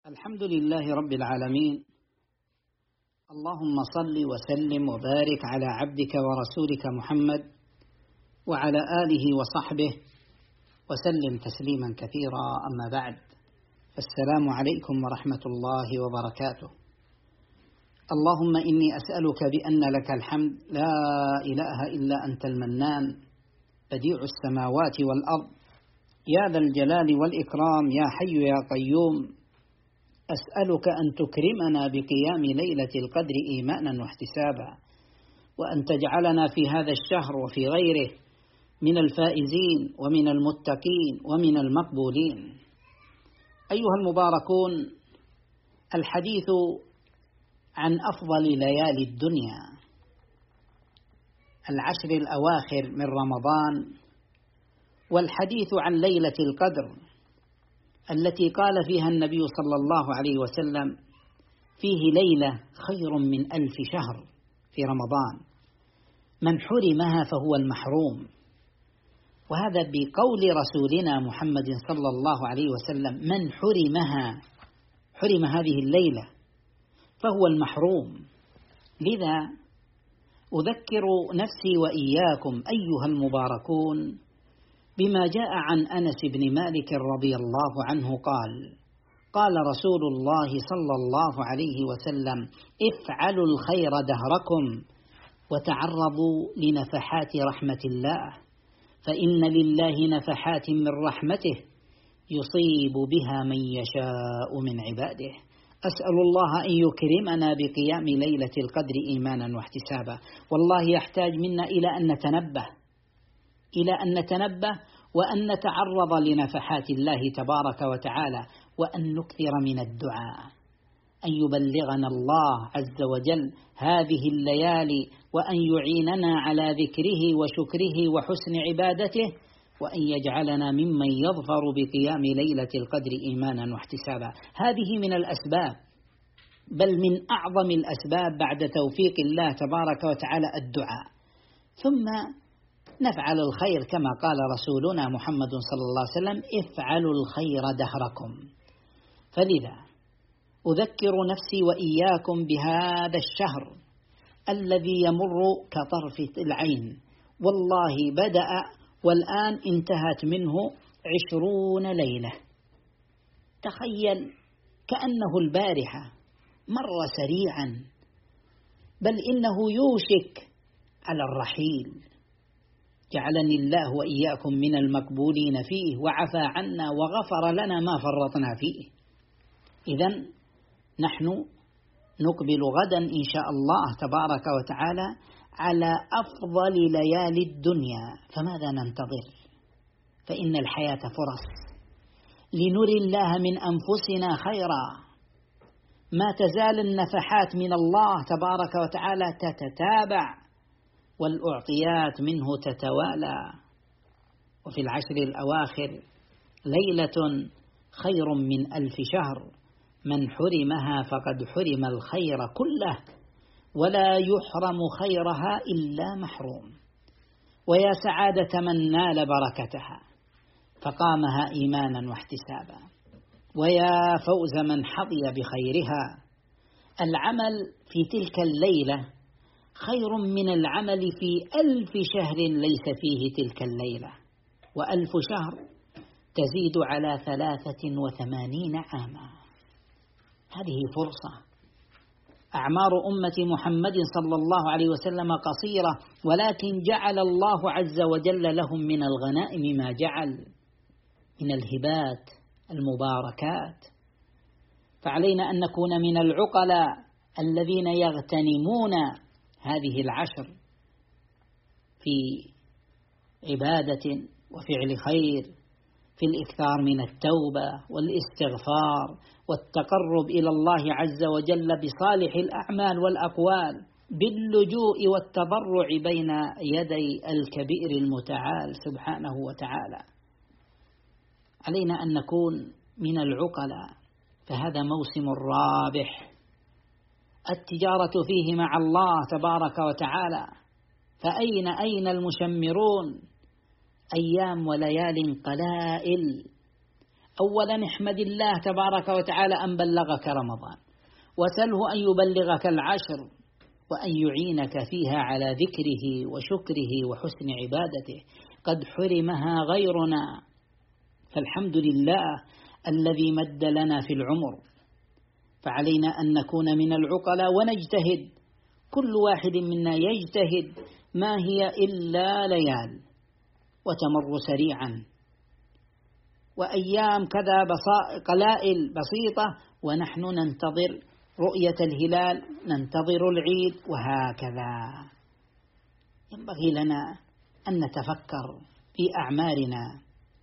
الحمد لله رب العالمين. اللهم صل وسلم وبارك على عبدك ورسولك محمد وعلى آله وصحبه وسلم تسليما كثيرا، أما بعد، السلام عليكم ورحمة الله وبركاته. اللهم إني أسألك بأن لك الحمد لا إله إلا أنت المنان بديع السماوات والأرض يا ذا الجلال والإكرام يا حي يا قيوم. أسألك أن تكرمنا بقيام ليلة القدر إيمانا واحتسابا، وأن تجعلنا في هذا الشهر وفي غيره من الفائزين ومن المتقين ومن المقبولين. أيها المباركون، الحديث عن أفضل ليالي الدنيا، العشر الأواخر من رمضان، والحديث عن ليلة القدر التي قال فيها النبي صلى الله عليه وسلم: فيه ليلة خير من 1000 شهر في رمضان، من حرمها فهو المحروم. وهذا بقول رسولنا محمد صلى الله عليه وسلم: من حرم هذه الليلة فهو المحروم. لذا أذكر نفسي وإياكم أيها المباركون بما جاء عن أنس بن مالك رضي الله عنه قال رسول الله صلى الله عليه وسلم: افعلوا الخير دهركم وتعرضوا لنفحات رحمة الله، فإن لله نفحات من رحمته يصيب بها من يشاء من عباده. أسأل الله أن يكرمنا بقيام ليلة القدر إيمانا واحتسابا. والله يحتاج منا إلى أن نتنبه وأن نتعرض لنفحات الله تبارك وتعالى، وأن نكثر من الدعاء أن يبلغنا الله عز وجل هذه الليالي، وأن يعيننا على ذكره وشكره وحسن عبادته، وأن يجعلنا ممن يظفر بقيام ليلة القدر إيمانا واحتسابا. هذه من الأسباب، بل من أعظم الأسباب بعد توفيق الله تبارك وتعالى الدعاء، ثم نفعل الخير كما قال رسولنا محمد صلى الله عليه وسلم: افعلوا الخير دهركم. فلذا أذكر نفسي وإياكم بهذا الشهر الذي يمر كطرف العين، والله بدأ والآن انتهت منه 20 ليلة. تخيل كأنه البارحة، مر سريعا، بل إنه يوشك على الرحيل. جعلني الله وإياكم من المقبولين فيه، وعفى عنا وغفر لنا ما فرطنا فيه. إذن نحن نقبل غدا إن شاء الله تبارك وتعالى على أفضل ليالي الدنيا، فماذا ننتظر؟ فإن الحياة فرص لنري الله من أنفسنا خيرا. ما تزال النفحات من الله تبارك وتعالى تتتابع، والأعطيات منه تتوالى. وفي العشر الأواخر ليلة خير من 1000 شهر، من حرمها فقد حرم الخير كله، ولا يحرم خيرها إلا محروم. ويا سعادة من نال بركتها فقامها إيمانا واحتسابا، ويا فوز من حظي بخيرها. العمل في تلك الليلة خير من العمل في 1000 شهر ليس فيه تلك الليلة، و1000 شهر تزيد على 83 عاما. هذه فرصة. أعمار أمة محمد صلى الله عليه وسلم قصيرة، ولكن جعل الله عز وجل لهم من الغنائم ما جعل من الهبات المباركات. فعلينا أن نكون من العقلاء الذين يغتنمون هذه العشر في عبادة وفعل خير، في الإكثار من التوبة والاستغفار والتقرب إلى الله عز وجل بصالح الأعمال والأقوال، باللجوء والتضرع بين يدي الكبير المتعال سبحانه وتعالى. علينا أن نكون من العقلاء، فهذا موسم رابح، التجارة فيه مع الله تبارك وتعالى. فأين المشمرون؟ أيام وليال قلائل، أولا احمد الله تبارك وتعالى أن بلغك رمضان، وسله أن يبلغك العشر، وأن يعينك فيها على ذكره وشكره وحسن عبادته. قد حرمها غيرنا، فالحمد لله الذي مد لنا في العمر. فعلينا أن نكون من العقلاء ونجتهد، كل واحد منا يجتهد، ما هي إلا ليال وتمر سريعا، وأيام كذا قلائل بسيطة، ونحن ننتظر رؤية الهلال، ننتظر العيد، وهكذا. ينبغي لنا أن نتفكر في أعمارنا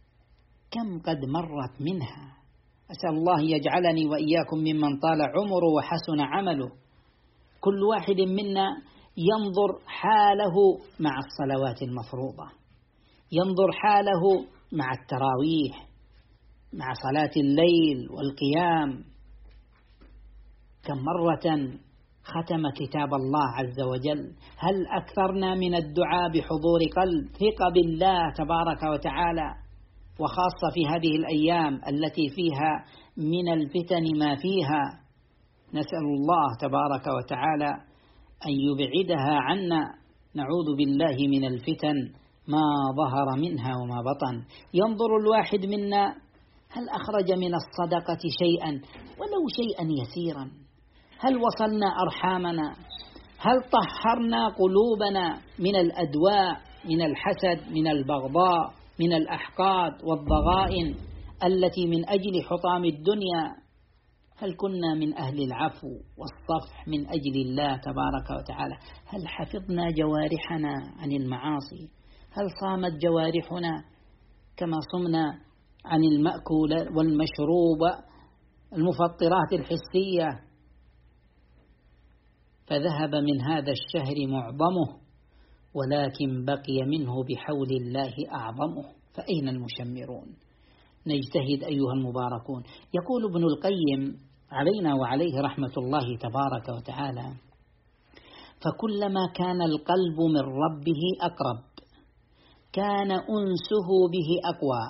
كم قد مرت منها. أسأل الله يجعلني وإياكم ممن طال عمره وحسن عمله. كل واحد منا ينظر حاله مع الصلوات المفروضة، ينظر حاله مع التراويح، مع صلاة الليل والقيام. كم مرة ختم كتاب الله عز وجل؟ هل أكثرنا من الدعاء بحضور قلب، ثقة بالله تبارك وتعالى، وخاصة في هذه الأيام التي فيها من الفتن ما فيها؟ نسأل الله تبارك وتعالى أن يبعدها عنا، نعوذ بالله من الفتن ما ظهر منها وما بطن. ينظر الواحد منا هل أخرج من الصدقة شيئا ولو شيئا يسيرا؟ هل وصلنا أرحامنا؟ هل طهرنا قلوبنا من الأدواء، من الحسد، من البغضاء، من الأحقاد والضغائن التي من أجل حطام الدنيا؟ هل كنا من أهل العفو والصفح من أجل الله تبارك وتعالى؟ هل حفظنا جوارحنا عن المعاصي؟ هل صامت جوارحنا كما صمنا عن المأكول والمشروب المفطرات الحسية؟ فذهب من هذا الشهر معظمه، ولكن بقي منه بحول الله أعظمه، فأين المشمرون؟ نجتهد أيها المباركون. يقول ابن القيم علينا وعليه رحمة الله تبارك وتعالى: فكلما كان القلب من ربه أقرب كان أنسه به أقوى،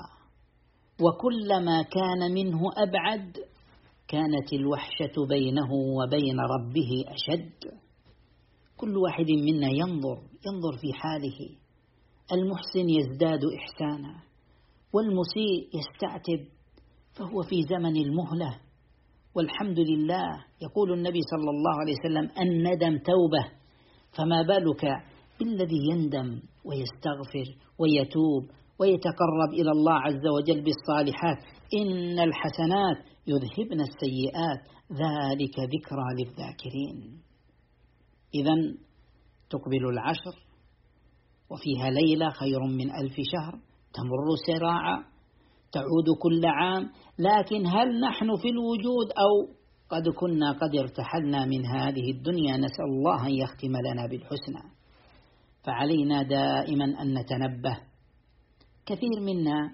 وكلما كان منه أبعد كانت الوحشة بينه وبين ربه أشد. كل واحد منا ينظر في حاله، المحسن يزداد إحسانا، والمسيء يستعتب، فهو في زمن المهلة. والحمد لله، يقول النبي صلى الله عليه وسلم: الندم توبة، فما بالك بالذي يندم ويستغفر ويتوب ويتقرب إلى الله عز وجل بالصالحات. إن الحسنات يذهبن السيئات، ذلك ذكرى للذاكرين. إذن تقبل العشر وفيها ليلة خير من 1000 شهر، تمر سراعا، تعود كل عام. لكن هل نحن في الوجود أو قد كنا قد ارتحلنا من هذه الدنيا؟ نسأل الله أن يختم لنا بالحسنى. فعلينا دائما أن نتنبه. كثير منا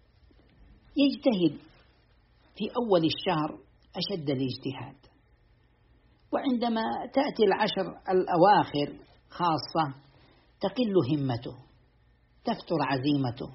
يجتهد في أول الشهر أشد الاجتهاد، وعندما تأتي العشر الأواخر خاصة تقل همته، تفتر عزيمته.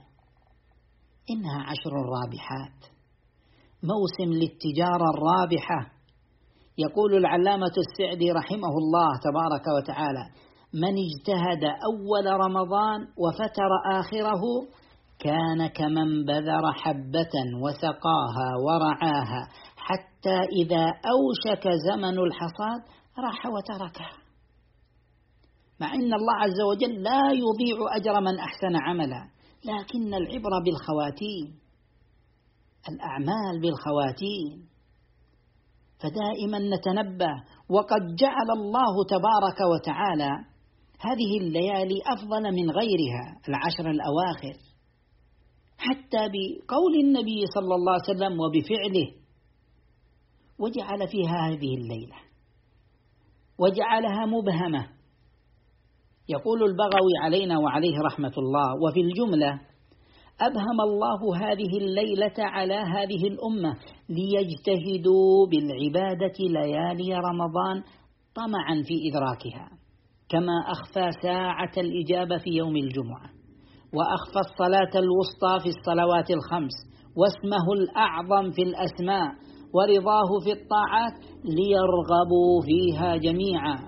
إنها عشر رابحات، موسم للتجارة الرابحة. يقول العلامة السعدي رحمه الله تبارك وتعالى: من اجتهد أول رمضان وفتر آخره كان كمن بذر حبة وسقاها ورعاها حتى إذا أوشك زمن الحصاد راح وتركها. مع أن الله عز وجل لا يضيع أجر من أحسن عملا، لكن العبرة بالخواتيم، الأعمال بالخواتيم. فدائما نتنبه. وقد جعل الله تبارك وتعالى هذه الليالي أفضل من غيرها، العشر الأواخر، حتى بقول النبي صلى الله عليه وسلم وبفعله، وجعل فيها هذه الليلة وجعلها مبهمة. يقول البغوي علينا وعليه رحمة الله: وفي الجملة أبهم الله هذه الليلة على هذه الأمة ليجتهدوا بالعبادة ليالي رمضان طمعا في إدراكها، كما أخفى ساعة الإجابة في يوم الجمعة، وأخفى الصلاة الوسطى في الصلوات الخمس، واسمه الأعظم في الأسماء ورضاه في الطاعات ليرغبوا فيها جميعا.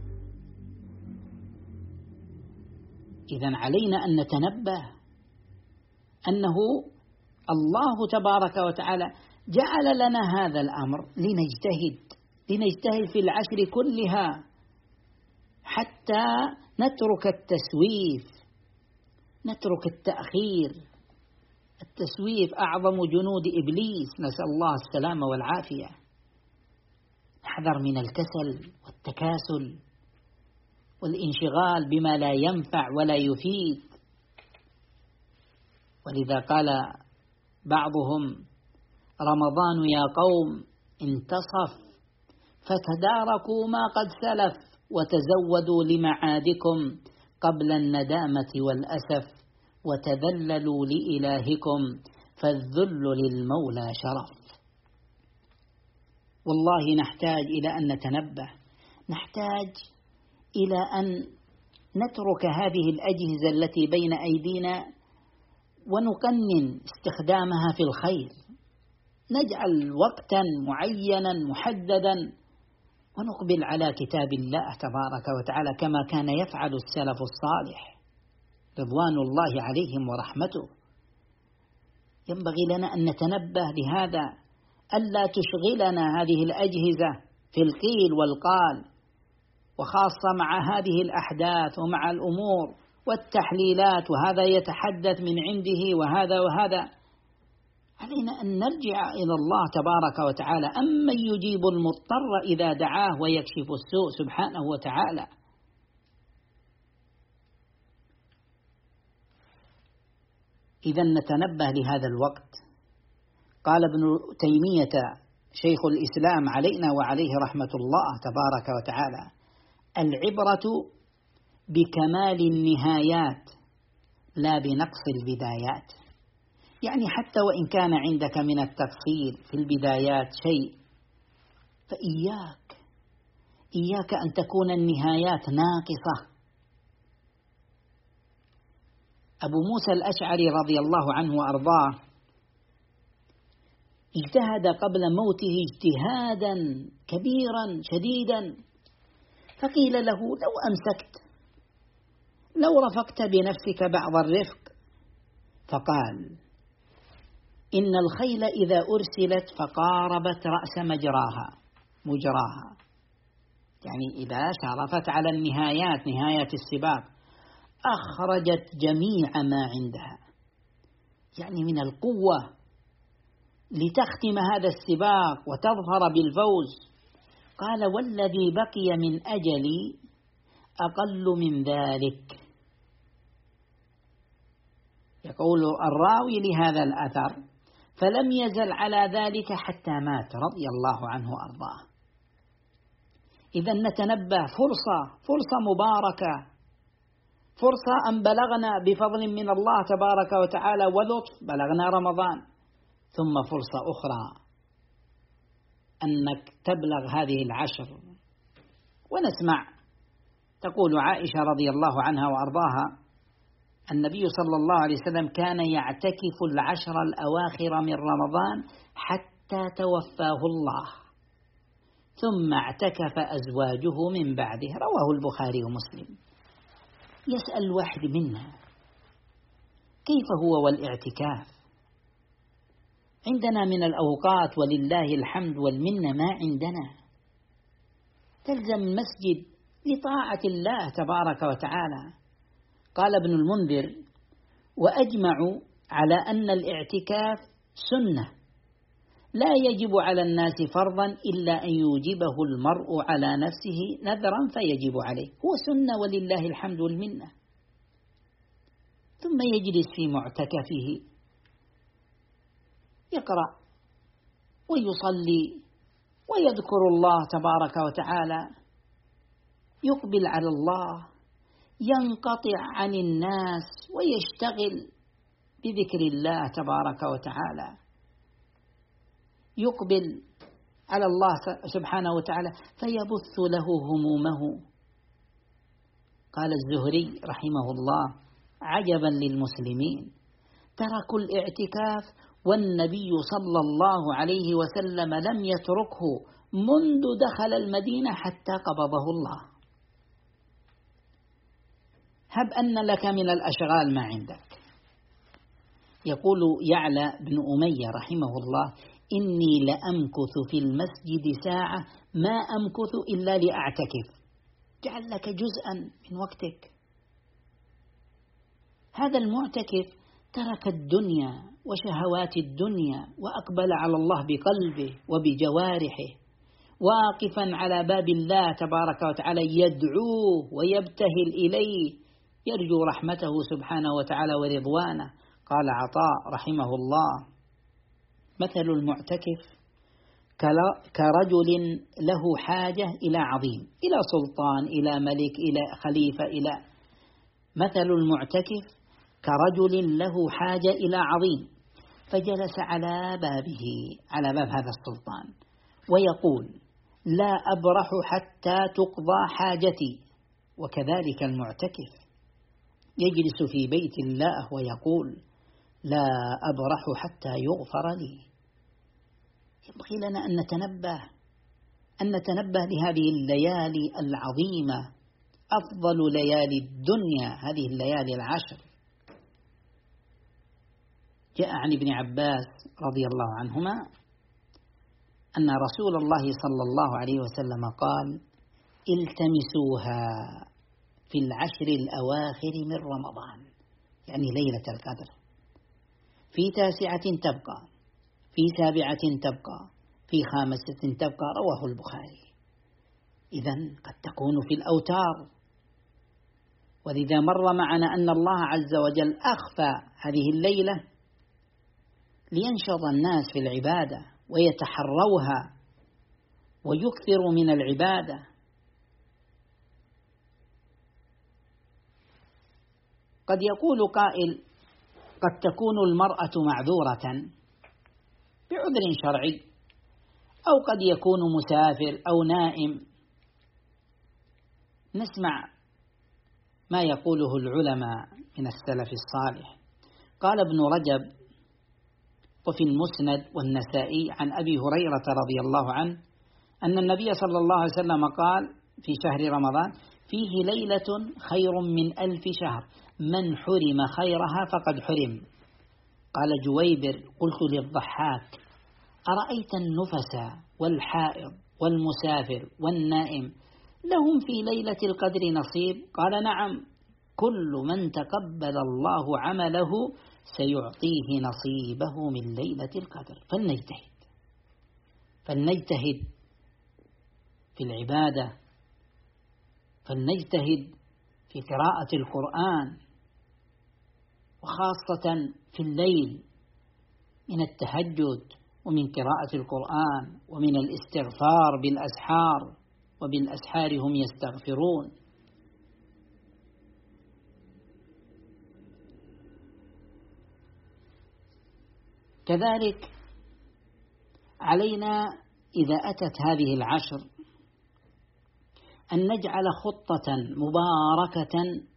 إذن علينا أن نتنبه أنه الله تبارك وتعالى جعل لنا هذا الأمر لنجتهد في العشر كلها حتى نترك التسويف، نترك التأخير. التسويف أعظم جنود إبليس، نسأل الله السلامة والعافية. نحذر من الكسل والتكاسل والانشغال بما لا ينفع ولا يفيد. ولذا قال بعضهم: رمضان يا قوم انتصف فتداركوا ما قد سلف وتزودوا لمعادكم قبل الندامة والأسف وتذللوا لإلهكم فالذل للمولى شرف. والله نحتاج إلى أن نتنبه، نحتاج إلى أن نترك هذه الأجهزة التي بين أيدينا ونقنن استخدامها في الخير، نجعل وقتا معينا محددا ونقبل على كتاب الله تبارك وتعالى كما كان يفعل السلف الصالح رضوان الله عليهم ورحمته. ينبغي لنا أن نتنبه لهذا، ألا تشغلنا هذه الأجهزة في القيل والقال، وخاصة مع هذه الأحداث ومع الأمور والتحليلات، وهذا يتحدث من عنده وهذا. علينا أن نرجع إلى الله تبارك وتعالى، أمن يجيب المضطر إذا دعاه ويكشف السوء سبحانه وتعالى. إذا نتنبه لهذا الوقت. قال ابن تيمية شيخ الإسلام علينا وعليه رحمة الله تبارك وتعالى: العبرة بكمال النهايات لا بنقص البدايات. يعني حتى وإن كان عندك من التفصيل في البدايات شيء، فإياك أن تكون النهايات ناقصة. أبو موسى الأشعري رضي الله عنه وأرضاه اجتهد قبل موته اجتهادا كبيرا شديدا، فقيل له: لو أمسكت، لو رفقت بنفسك بعض الرفق. فقال: إن الخيل إذا أرسلت فقاربت رأس مجراها، يعني إذا شرفت على النهايات، نهاية السباق، أخرجت جميع ما عندها، يعني من القوة لتختم هذا السباق وتظهر بالفوز. قال: والذي بقي من أجلي أقل من ذلك. يقول الراوي لهذا الأثر: فلم يزل على ذلك حتى مات رضي الله عنه وأرضاه. إذا نتنبه، فرصة مباركة، فرصة أن بلغنا بفضل من الله تبارك وتعالى ولطف، بلغنا رمضان، ثم فرصة أخرى أنك تبلغ هذه العشر. ونسمع تقول عائشة رضي الله عنها وأرضاها: النبي صلى الله عليه وسلم كان يعتكف العشر الأواخر من رمضان حتى توفاه الله، ثم اعتكف أزواجه من بعده. رواه البخاري ومسلم. يسأل الواحد منا: كيف هو والاعتكاف؟ عندنا من الأوقات ولله الحمد والمنة ما عندنا. تلزم المسجد لطاعة الله تبارك وتعالى. قال ابن المنذر: وأجمعوا على أن الاعتكاف سنة لا يجب على الناس فرضا إلا أن يوجبه المرء على نفسه نذرا فيجب عليه. هو سنة ولله الحمد والمنة. ثم يجلس في معتكفه يقرأ ويصلي ويذكر الله تبارك وتعالى، يقبل على الله، ينقطع عن الناس ويشتغل بذكر الله تبارك وتعالى، يقبل على الله سبحانه وتعالى فيبث له همومه. قال الزهري رحمه الله: عجبا للمسلمين تركوا الاعتكاف والنبي صلى الله عليه وسلم لم يتركه منذ دخل المدينة حتى قبضه الله. هب أن لك من الأشغال ما عندك. يقول يعلى بن أمية رحمه الله: إني لأمكث في المسجد ساعة ما أمكث إلا لأعتكف. جعل لك جزءا من وقتك. هذا المعتكف ترك الدنيا وشهوات الدنيا وأقبل على الله بقلبه وبجوارحه، واقفا على باب الله تبارك وتعالى يدعوه ويبتهل إليه، يرجو رحمته سبحانه وتعالى ورضوانه. قال عطاء رحمه الله: مثل المعتكف كرجل له حاجة إلى عظيم، إلى سلطان، إلى ملك، إلى خليفة، مثل المعتكف كرجل له حاجة إلى عظيم، فجلس على بابه، على باب هذا السلطان، ويقول: لا أبرح حتى تقضى حاجتي. وكذلك المعتكف يجلس في بيت الله ويقول: لا أبرح حتى يغفر لي. ينبغي لنا أن نتنبه لهذه الليالي العظيمة، أفضل ليالي الدنيا هذه الليالي العشر. جاء عن ابن عباس رضي الله عنهما أن رسول الله صلى الله عليه وسلم قال: التمسوها في العشر الأواخر من رمضان، يعني ليلة القدر، في 9 تبقى، في 7 تبقى، في 5 تبقى. رواه البخاري. إذن قد تكون في الأوتار. ولذا مر معنا أن الله عز وجل أخفى هذه الليلة لينشط الناس في العبادة ويتحروها ويكثروا من العبادة. قد يقول قائل: قد تكون المرأة معذورة بعذر شرعي، أو قد يكون مسافر أو نائم. نسمع ما يقوله العلماء من السلف الصالح. قال ابن رجب وفي المسند والنسائي عن أبي هريرة رضي الله عنه أن النبي صلى الله عليه وسلم قال في شهر رمضان: فيه ليلة خير من 1000 شهر، من حرم خيرها فقد حرم. قال جويبر: قلت للضحاك: أرأيت النفس والحائض والمسافر والنائم لهم في ليلة القدر نصيب؟ قال: نعم، كل من تقبل الله عمله سيعطيه نصيبه من ليلة القدر. فلنجتهد في العبادة، فلنجتهد في قراءة القرآن، وخاصة في الليل من التهجد ومن قراءة القرآن ومن الاستغفار بالأسحار، وبالأسحار هم يستغفرون. كذلك علينا إذا أتت هذه العشر أن نجعل خطة مباركة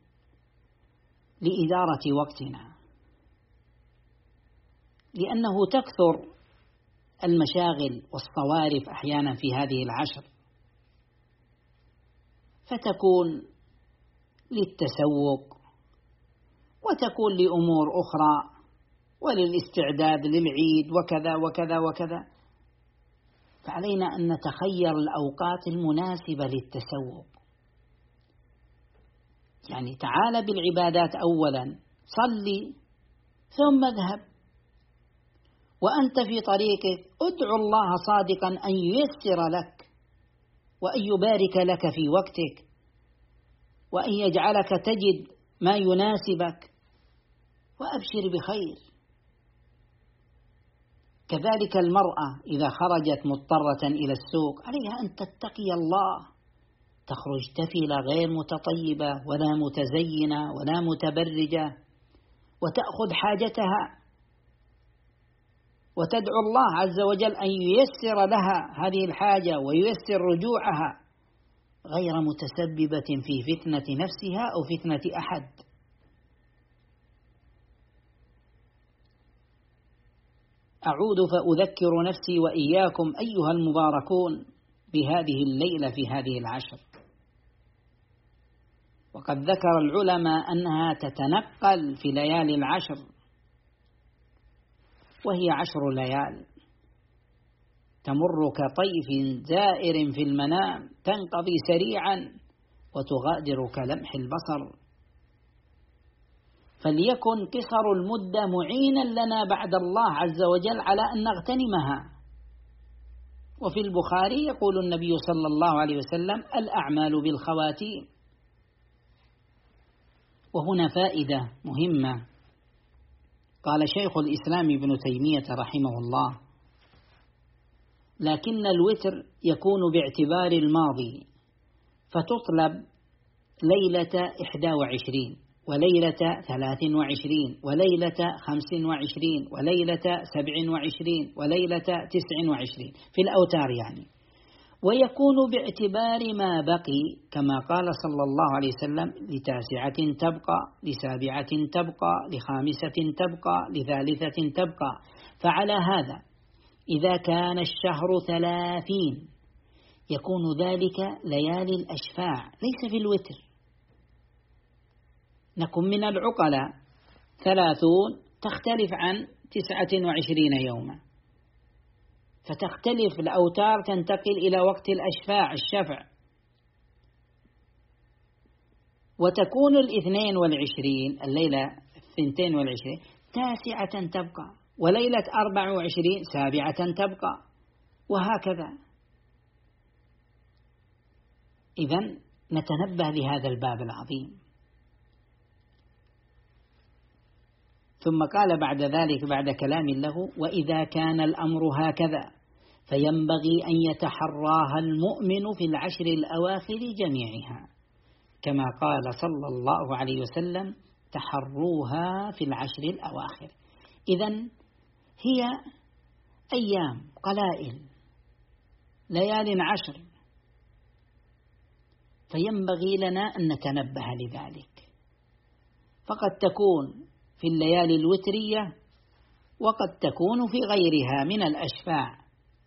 لإدارة وقتنا، لأنه تكثر المشاغل والصوارف أحيانا في هذه العشر، فتكون للتسوق وتكون لأمور أخرى وللاستعداد للعيد وكذا وكذا وكذا. فعلينا أن نتخير الأوقات المناسبة للتسوق. يعني تعال بالعبادات أولا، صلي ثم اذهب، وأنت في طريقك ادعو الله صادقا أن ييسر لك وأن يبارك لك في وقتك وأن يجعلك تجد ما يناسبك، وأبشر بخير. كذلك المرأة إذا خرجت مضطرة إلى السوق عليها أن تتقي الله، تخرج تفلة غير متطيبة ولا متزينة ولا متبرجة، وتأخذ حاجتها وتدعو الله عز وجل أن ييسر لها هذه الحاجة وييسر رجوعها، غير متسببة في فتنة نفسها أو فتنة أحد. أعود فأذكر نفسي وإياكم أيها المباركون بهذه الليلة في هذه العشر. وقد ذكر العلماء أنها تتنقل في ليالي العشر، وهي 10 ليال تمر كطيف زائر في المنام، تنقضي سريعا وتغادر كلمح البصر. فليكن قصر المدة معينا لنا بعد الله عز وجل على أن نغتنمها. وفي البخاري يقول النبي صلى الله عليه وسلم: الأعمال بالخواتيم. وهنا فائدة مهمة. قال شيخ الإسلام ابن تيمية رحمه الله: لكن الوتر يكون باعتبار الماضي، فتطلب ليلة 21 وليلة 23 وليلة 25 وليلة 27 وليلة 29 في الأوتار يعني. ويكون باعتبار ما بقي، كما قال صلى الله عليه وسلم: ل9 تبقى، ل7 تبقى، ل5 تبقى، ل3 تبقى. فعلى هذا إذا كان الشهر 30 يكون ذلك ليالي الأشفاع ليس في الوتر. نكن من العقلاء 30 تختلف عن 29 يوما، فتختلف الأوتار، تنتقل إلى وقت الأشفاع الشفع. وتكون 22 الليلة 22 9 تبقى، وليلة 24 7 تبقى، وهكذا. إذن نتنبه لهذا الباب العظيم. ثم قال بعد ذلك بعد كلام له: وإذا كان الأمر هكذا فينبغي أن يتحراها المؤمن في العشر الأواخر جميعها، كما قال صلى الله عليه وسلم: تحروها في العشر الأواخر. إذن هي أيام قلائل، ليال 10، فينبغي لنا أن نتنبه لذلك. فقد تكون في الليالي الوترية، وقد تكون في غيرها من الأشفاع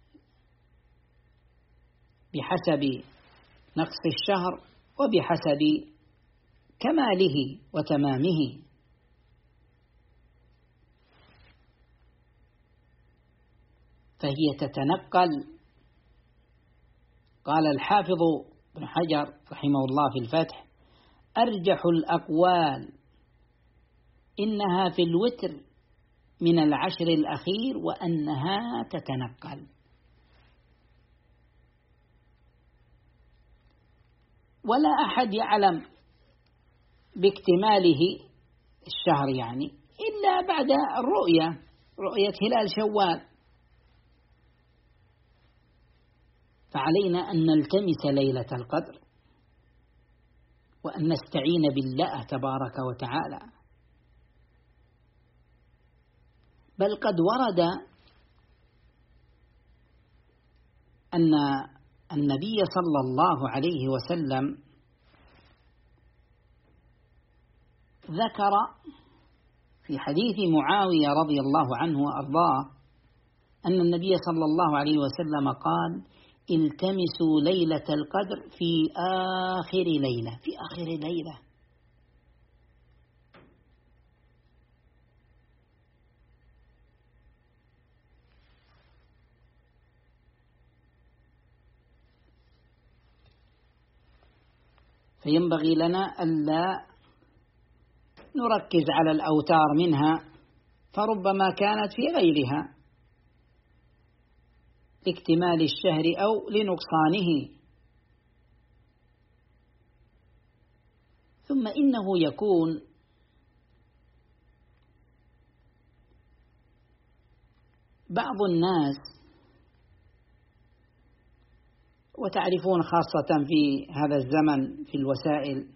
بحسب نقص الشهر وبحسب كماله وتمامه. فهي تتنقل. قال الحافظ ابن حجر رحمه الله في الفتح: أرجح الأقوال إنها في الوتر من العشر الأخير، وأنها تتنقل. ولا أحد يعلم باكتماله الشهر يعني إلا بعد رؤية هلال شوال. فعلينا أن نلتمس ليلة القدر، وأن نستعين بالله تبارك وتعالى. بل قد ورد أن النبي صلى الله عليه وسلم ذكر في حديث معاوية رضي الله عنه وأرضاه أن النبي صلى الله عليه وسلم قال: التمسوا ليلة القدر في آخر ليلة، في آخر ليلة. فينبغي لنا ألا نركز على الأوتار منها، فربما كانت في غيرها لاكتمال الشهر أو لنقصانه. ثم إنه يكون بعض الناس، وتعرفون خاصة في هذا الزمن في الوسائل،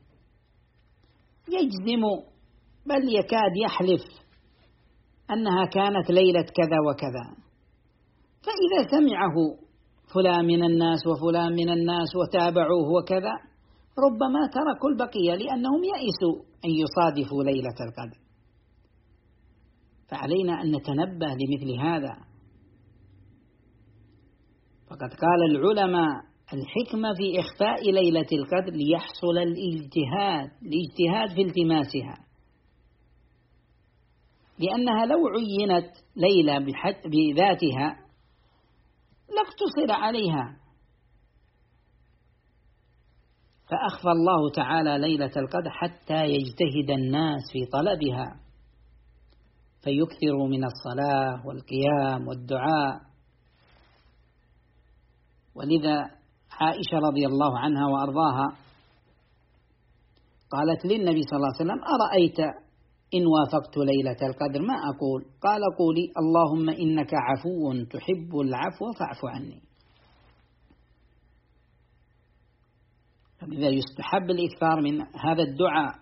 يجزم بل يكاد يحلف أنها كانت ليلة كذا وكذا. فإذا سمعه فلان من الناس وفلان من الناس وتابعوه وكذا، ربما تركوا البقية لأنهم يئسوا أن يصادفوا ليلة القدر. فعلينا أن نتنبه لمثل هذا، فقد قال العلماء الحكمة في إخفاء ليلة القدر ليحصل الاجتهاد في التماسها، لأنها لو عينت ليلة بذاتها لاقتصر عليها، فأخفى الله تعالى ليلة القدر حتى يجتهد الناس في طلبها فيكثروا من الصلاة والقيام والدعاء. ولذا عائشة رضي الله عنها وأرضاها قالت للنبي صلى الله عليه وسلم: أرأيت إن وافقت ليلة القدر ما أقول؟ قال: قولي اللهم إنك عفو تحب العفو فاعف عني. فلذا يستحب الإكثار من هذا الدعاء.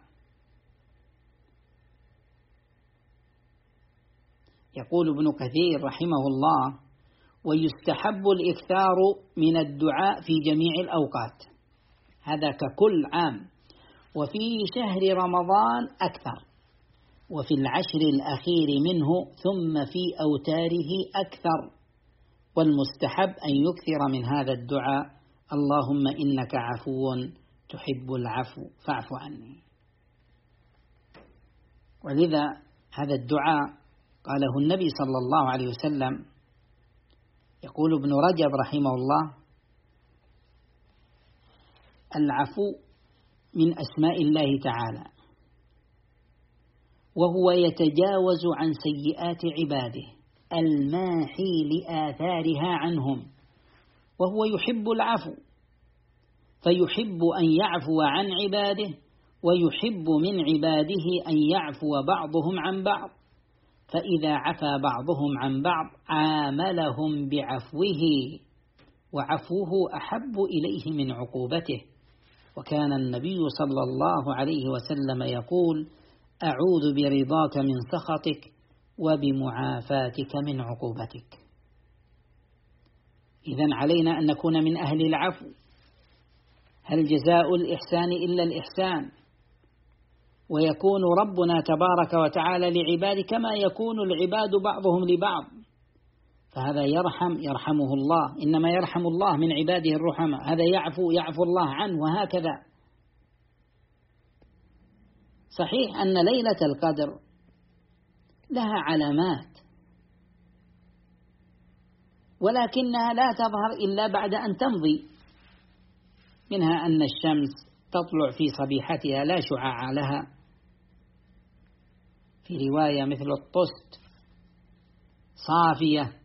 يقول ابن كثير رحمه الله: ويستحب الإكثار من الدعاء في جميع الأوقات، هذا ككل عام، وفي شهر رمضان أكثر، وفي العشر الأخير منه، ثم في أوتاره أكثر. والمستحب أن يكثر من هذا الدعاء: اللهم إنك عفو تحب العفو فاعف عني. ولذا هذا الدعاء قاله النبي صلى الله عليه وسلم. يقول ابن رجب رحمه الله: العفو من أسماء الله تعالى، وهو يتجاوز عن سيئات عباده الماحي لآثارها عنهم، وهو يحب العفو، فيحب أن يعفو عن عباده، ويحب من عباده أن يعفو بعضهم عن بعض، فإذا عفا بعضهم عن بعض عاملهم بعفوه، وعفوه أحب إليه من عقوبته. وكان النبي صلى الله عليه وسلم يقول: أعوذ برضاك من سخطك وبمعافاتك من عقوبتك. إذن علينا أن نكون من أهل العفو. هل جزاء الإحسان إلا الإحسان؟ ويكون ربنا تبارك وتعالى لعباده كما يكون العباد بعضهم لبعض، فهذا يرحمه الله، إنما يرحم الله من عباده الرحماء، هذا يعفو الله عنه، وهكذا. صحيح أن ليلة القدر لها علامات، ولكنها لا تظهر إلا بعد أن تمضي، منها أن الشمس تطلع في صبيحتها لا شعاع لها، في رواية مثل الطست صافية،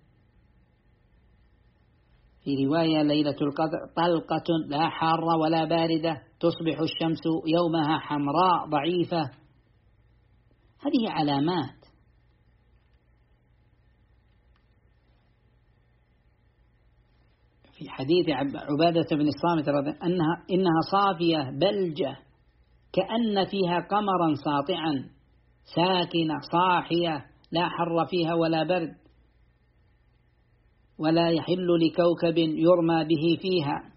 في رواية ليلة القدر طلقة لا حارة ولا باردة، تصبح الشمس يومها حمراء ضعيفة. هذه علامات. في حديث عبادة بن الصامت إنها صافية بلجة كأن فيها قمرا ساطعا، ساكنة صاحية لا حر فيها ولا برد، ولا يحل لكوكب يرمى به فيها.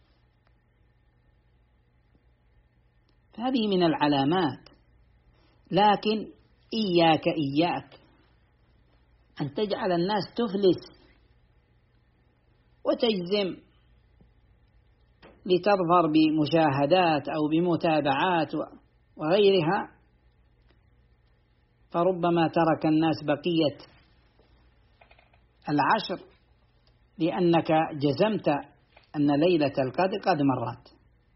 هذه من العلامات. لكن إياك أن تجعل الناس تفلس وتجزم لتظهر بمشاهدات أو بمتابعات وغيرها، فربما ترك الناس بقية العشر لأنك جزمت أن ليلة القدر قد مرت.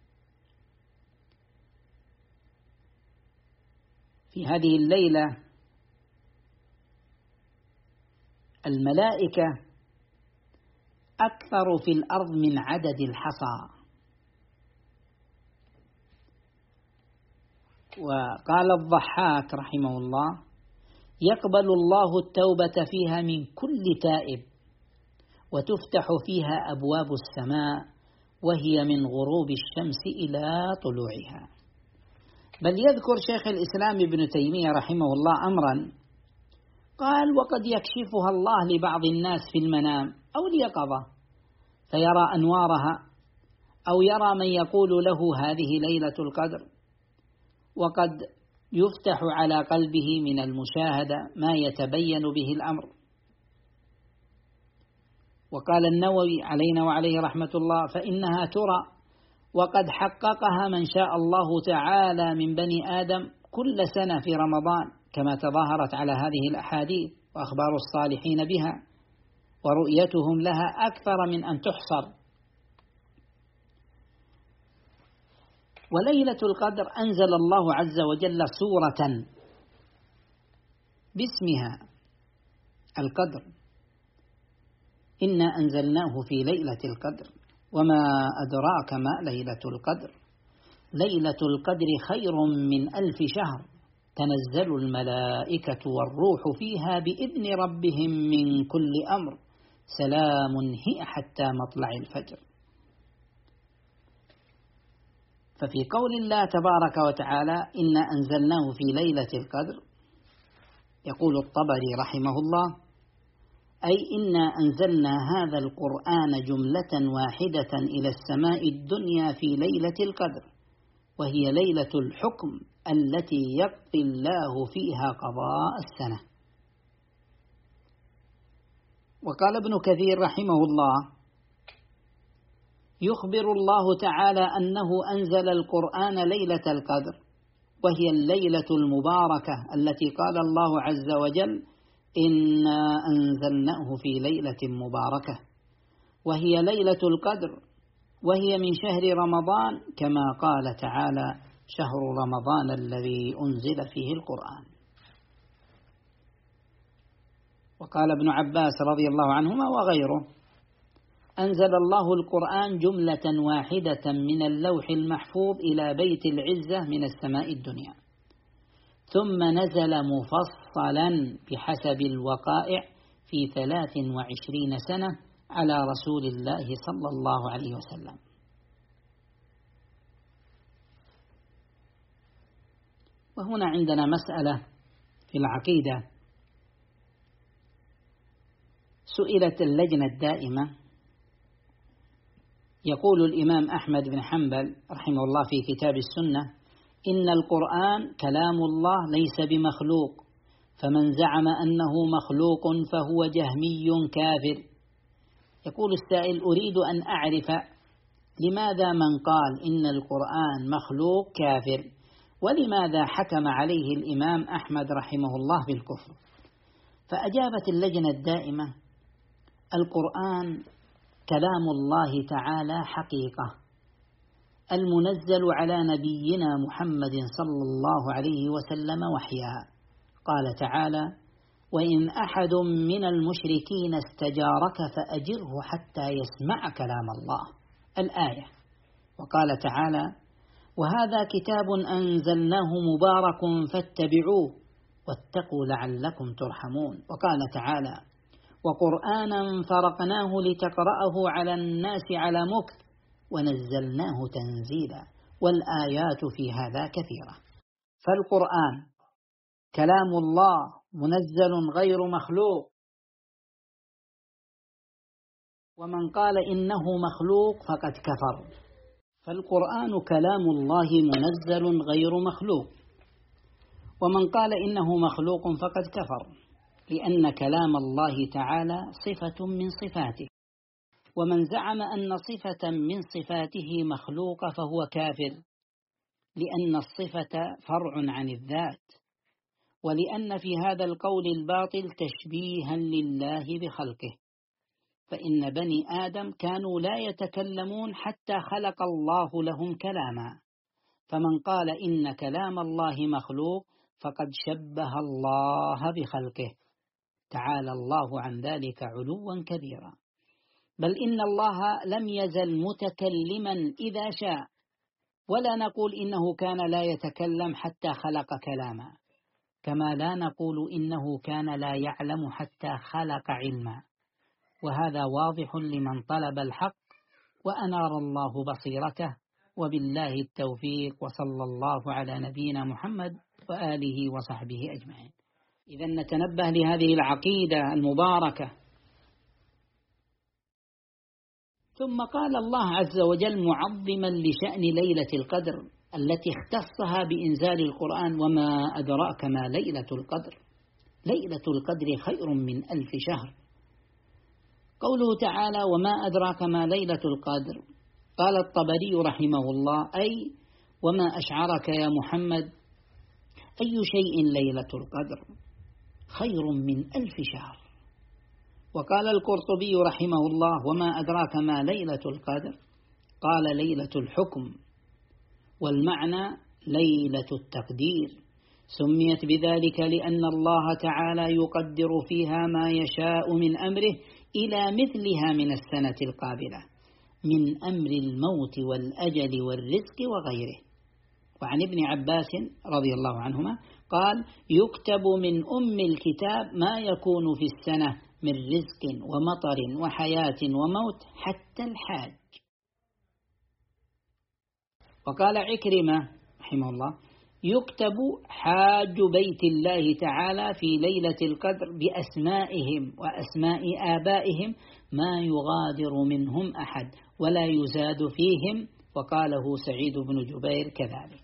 في هذه الليلة الملائكة أكثر في الأرض من عدد الحصى. وقال الضحاك رحمه الله: يقبل الله التوبة فيها من كل تائب، وتفتح فيها أبواب السماء، وهي من غروب الشمس إلى طلوعها. بل يذكر شيخ الإسلام ابن تيمية رحمه الله أمرا، قال: وقد يكشفها الله لبعض الناس في المنام أو اليقظة فيرى أنوارها، أو يرى من يقول له هذه ليلة القدر، وقد يفتح على قلبه من المشاهدة ما يتبين به الأمر. وقال النووي علينا وعليه رحمة الله: فإنها ترى وقد حققها من شاء الله تعالى من بني آدم كل سنة في رمضان، كما تظاهرت على هذه الأحاديث وأخبار الصالحين بها، ورؤيتهم لها أكثر من أن تحصر. وليلة القدر أنزل الله عز وجل سورة باسمها القدر: إنا أنزلناه في ليلة القدر وما أدراك ما ليلة القدر، ليلة القدر خير من 1000 شهر، تنزل الملائكة والروح فيها بإذن ربهم من كل أمر، سلام هي حتى مطلع الفجر. ففي قول الله تبارك وتعالى: إنا أنزلناه في ليلة القدر، يقول الطبري رحمه الله: أي إنا أنزلنا هذا القرآن جملة واحدة إلى السماء الدنيا في ليلة القدر، وهي ليلة الحكم التي يقضي الله فيها قضاء السنة. وقال ابن كثير رحمه الله: يخبر الله تعالى أنه أنزل القرآن ليلة القدر، وهي الليلة المباركة التي قال الله عز وجل: إنا أنزلناه في ليلة مباركة، وهي ليلة القدر، وهي من شهر رمضان، كما قال تعالى: شهر رمضان الذي أنزل فيه القرآن. وقال ابن عباس رضي الله عنهما وغيره: أنزل الله القرآن جملة واحدة من اللوح المحفوظ إلى بيت العزة من السماء الدنيا، ثم نزل مفصلا بحسب الوقائع في 23 سنة على رسول الله صلى الله عليه وسلم. وهنا عندنا مسألة في العقيدة. سئلت اللجنة الدائمة، يقول الإمام أحمد بن حنبل رحمه الله في كتاب السنة: إن القرآن كلام الله ليس بمخلوق، فمن زعم أنه مخلوق فهو جهمي كافر. يقول السائل: أريد أن أعرف لماذا من قال إن القرآن مخلوق كافر، ولماذا حكم عليه الإمام أحمد رحمه الله بالكفر؟ فأجابت اللجنة الدائمة: القرآن كلام الله تعالى حقيقة، المنزل على نبينا محمد صلى الله عليه وسلم وحيا. قال تعالى: وإن أحد من المشركين استجارك فأجره حتى يسمع كلام الله، الآية. وقال تعالى: وهذا كتاب أنزلناه مبارك فاتبعوه واتقوا لعلكم ترحمون. وقال تعالى: وقرآنا فرقناه لتقرأه على الناس على مكث ونزلناه تنزيلا، والآيات في هذا كثيرة. فالقرآن كلام الله منزل غير مخلوق، ومن قال إنه مخلوق فقد كفر. فالقرآن كلام الله منزل غير مخلوق، ومن قال إنه مخلوق فقد كفر، لأن كلام الله تعالى صفة من صفاته، ومن زعم أن صفة من صفاته مخلوقة فهو كافر، لأن الصفة فرع عن الذات، ولأن في هذا القول الباطل تشبيها لله بخلقه، فإن بني آدم كانوا لا يتكلمون حتى خلق الله لهم كلاما، فمن قال إن كلام الله مخلوق فقد شبه الله بخلقه، تعالى الله عن ذلك علوا كبيرا. بل إن الله لم يزل متكلما إذا شاء، ولا نقول إنه كان لا يتكلم حتى خلق كلاما، كما لا نقول إنه كان لا يعلم حتى خلق علما، وهذا واضح لمن طلب الحق وأنار الله بصيرته، وبالله التوفيق، وصلى الله على نبينا محمد وآله وصحبه أجمعين. إذا نتنبه لهذه العقيدة المباركة. ثم قال الله عز وجل معظما لشأن ليلة القدر التي اختصها بإنزال القرآن: وما أدراك ما ليلة القدر، ليلة القدر خير من 1000 شهر. قوله تعالى وما أدراك ما ليلة القدر، قال الطبري رحمه الله أي وما أشعرك يا محمد أي شيء ليلة القدر خير من 1000 شهر. وقال القرطبي رحمه الله وما أدراك ما ليلة القدر، قال ليلة الحكم، والمعنى ليلة التقدير، سميت بذلك لأن الله تعالى يقدر فيها ما يشاء من أمره إلى مثلها من السنة القابلة من أمر الموت والأجل والرزق وغيره. وعن ابن عباس رضي الله عنهما قال يكتب من أم الكتاب ما يكون في السنة من رزق ومطر وحياة وموت حتى الحاج. وقال عكرمة رحمه الله يكتب حاج بيت الله تعالى في ليلة القدر بأسمائهم وأسماء آبائهم ما يغادر منهم أحد ولا يزاد فيهم، وقاله سعيد بن جبير كذلك.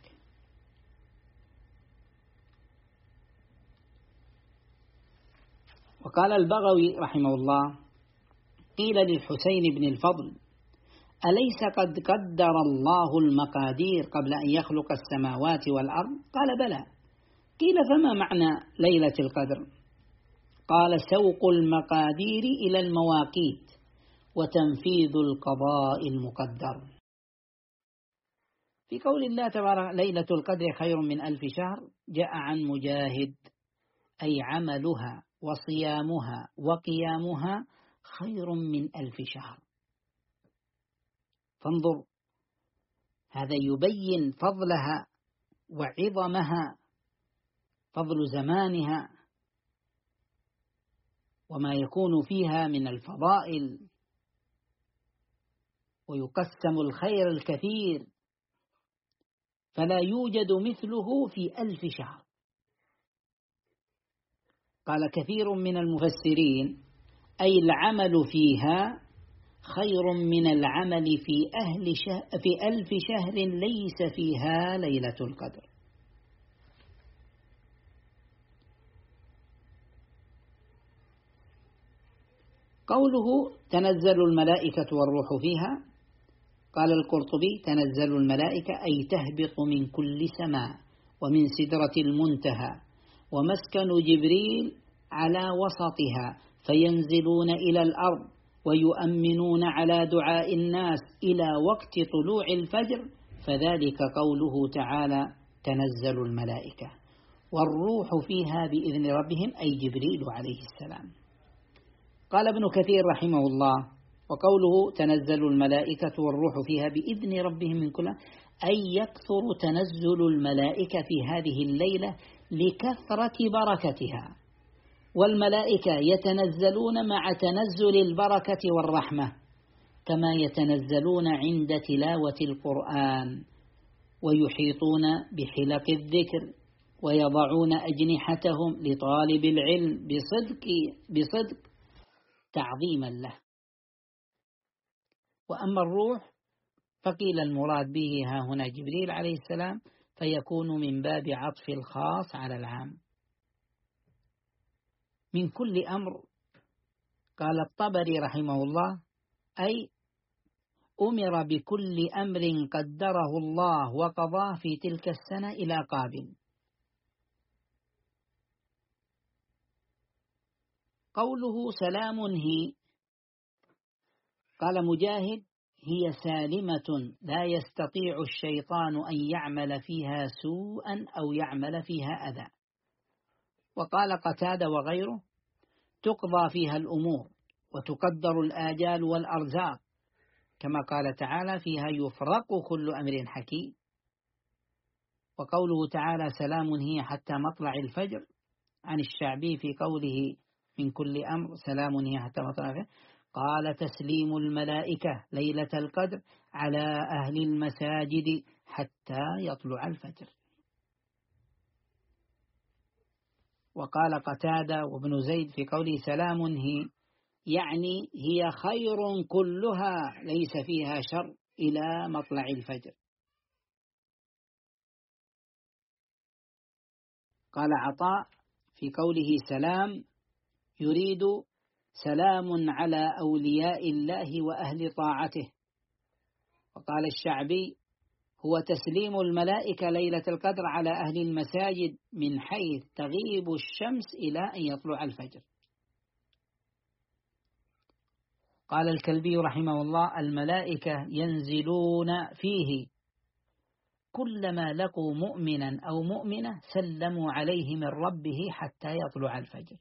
وقال البغوي رحمه الله قيل للحسين بن الفضل أليس قد قدر الله المقادير قبل أن يخلق السماوات والأرض؟ قال بلى. قيل فما معنى ليلة القدر؟ قال سوق المقادير إلى المواقيت وتنفيذ القضاء المقدر. في قول الله تبارك ليلة القدر خير من 1000 شهر جاء عن مجاهد أي عملها وصيامها وقيامها خير من 1000 شهر. فانظر، هذا يبين فضلها وعظمها، فضل زمانها وما يكون فيها من الفضائل، ويقسم الخير الكثير فلا يوجد مثله في 1000 شهر. قال كثير من المفسرين أي العمل فيها خير من العمل في 1000 شهر ليس فيها ليلة القدر. قوله تنزل الملائكة والروح فيها، قال القرطبي تنزل الملائكة أي تهبط من كل سماء ومن سدرة المنتهى، ومسكن جبريل على وسطها، فينزلون إلى الأرض ويؤمنون على دعاء الناس إلى وقت طلوع الفجر، فذلك قوله تعالى تنزل الملائكة والروح فيها بإذن ربهم أي جبريل عليه السلام. قال ابن كثير رحمه الله وقوله تنزل الملائكة والروح فيها بإذن ربهم من كل أي يكثر تنزل الملائكة في هذه الليلة لكثرة بركتها، والملائكة يتنزلون مع تنزل البركة والرحمة كما يتنزلون عند تلاوة القرآن، ويحيطون بحلق الذكر ويضعون أجنحتهم لطالب العلم بصدق تعظيما له. وأما الروح فقيل المراد به ها هنا جبريل عليه السلام، فيكون من باب عطف الخاص على العام. من كل أمر، قال الطبري رحمه الله أي أمر بكل أمر قدره الله وقضاه في تلك السنة إلى قابل. قوله سلام هي، قال مجاهد هي سالمة لا يستطيع الشيطان أن يعمل فيها سوءا أو يعمل فيها أذى. وقال قتادة وغيره تقضى فيها الأمور وتقدر الآجال والأرزاق، كما قال تعالى فيها يفرق كل أمر حكيم. وقوله تعالى سلام هي حتى مطلع الفجر عن الشعبي في قوله من كل أمر سلام هي حتى مطلع الفجر، قال تسليم الملائكة ليلة القدر على أهل المساجد حتى يطلع الفجر. وقال قتادة وابن زيد في قوله سلام هي يعني هي خير كلها ليس فيها شر إلى مطلع الفجر. قال عطاء في قوله سلام يريد سلام على أولياء الله وأهل طاعته. وقال الشعبي: هو تسليم الملائكة ليلة القدر على أهل المساجد من حيث تغيب الشمس إلى أن يطلع الفجر. قال الكلبي رحمه الله: الملائكة ينزلون فيه كلما لقوا مؤمنا أو مؤمنة سلموا عليه من ربه حتى يطلع الفجر.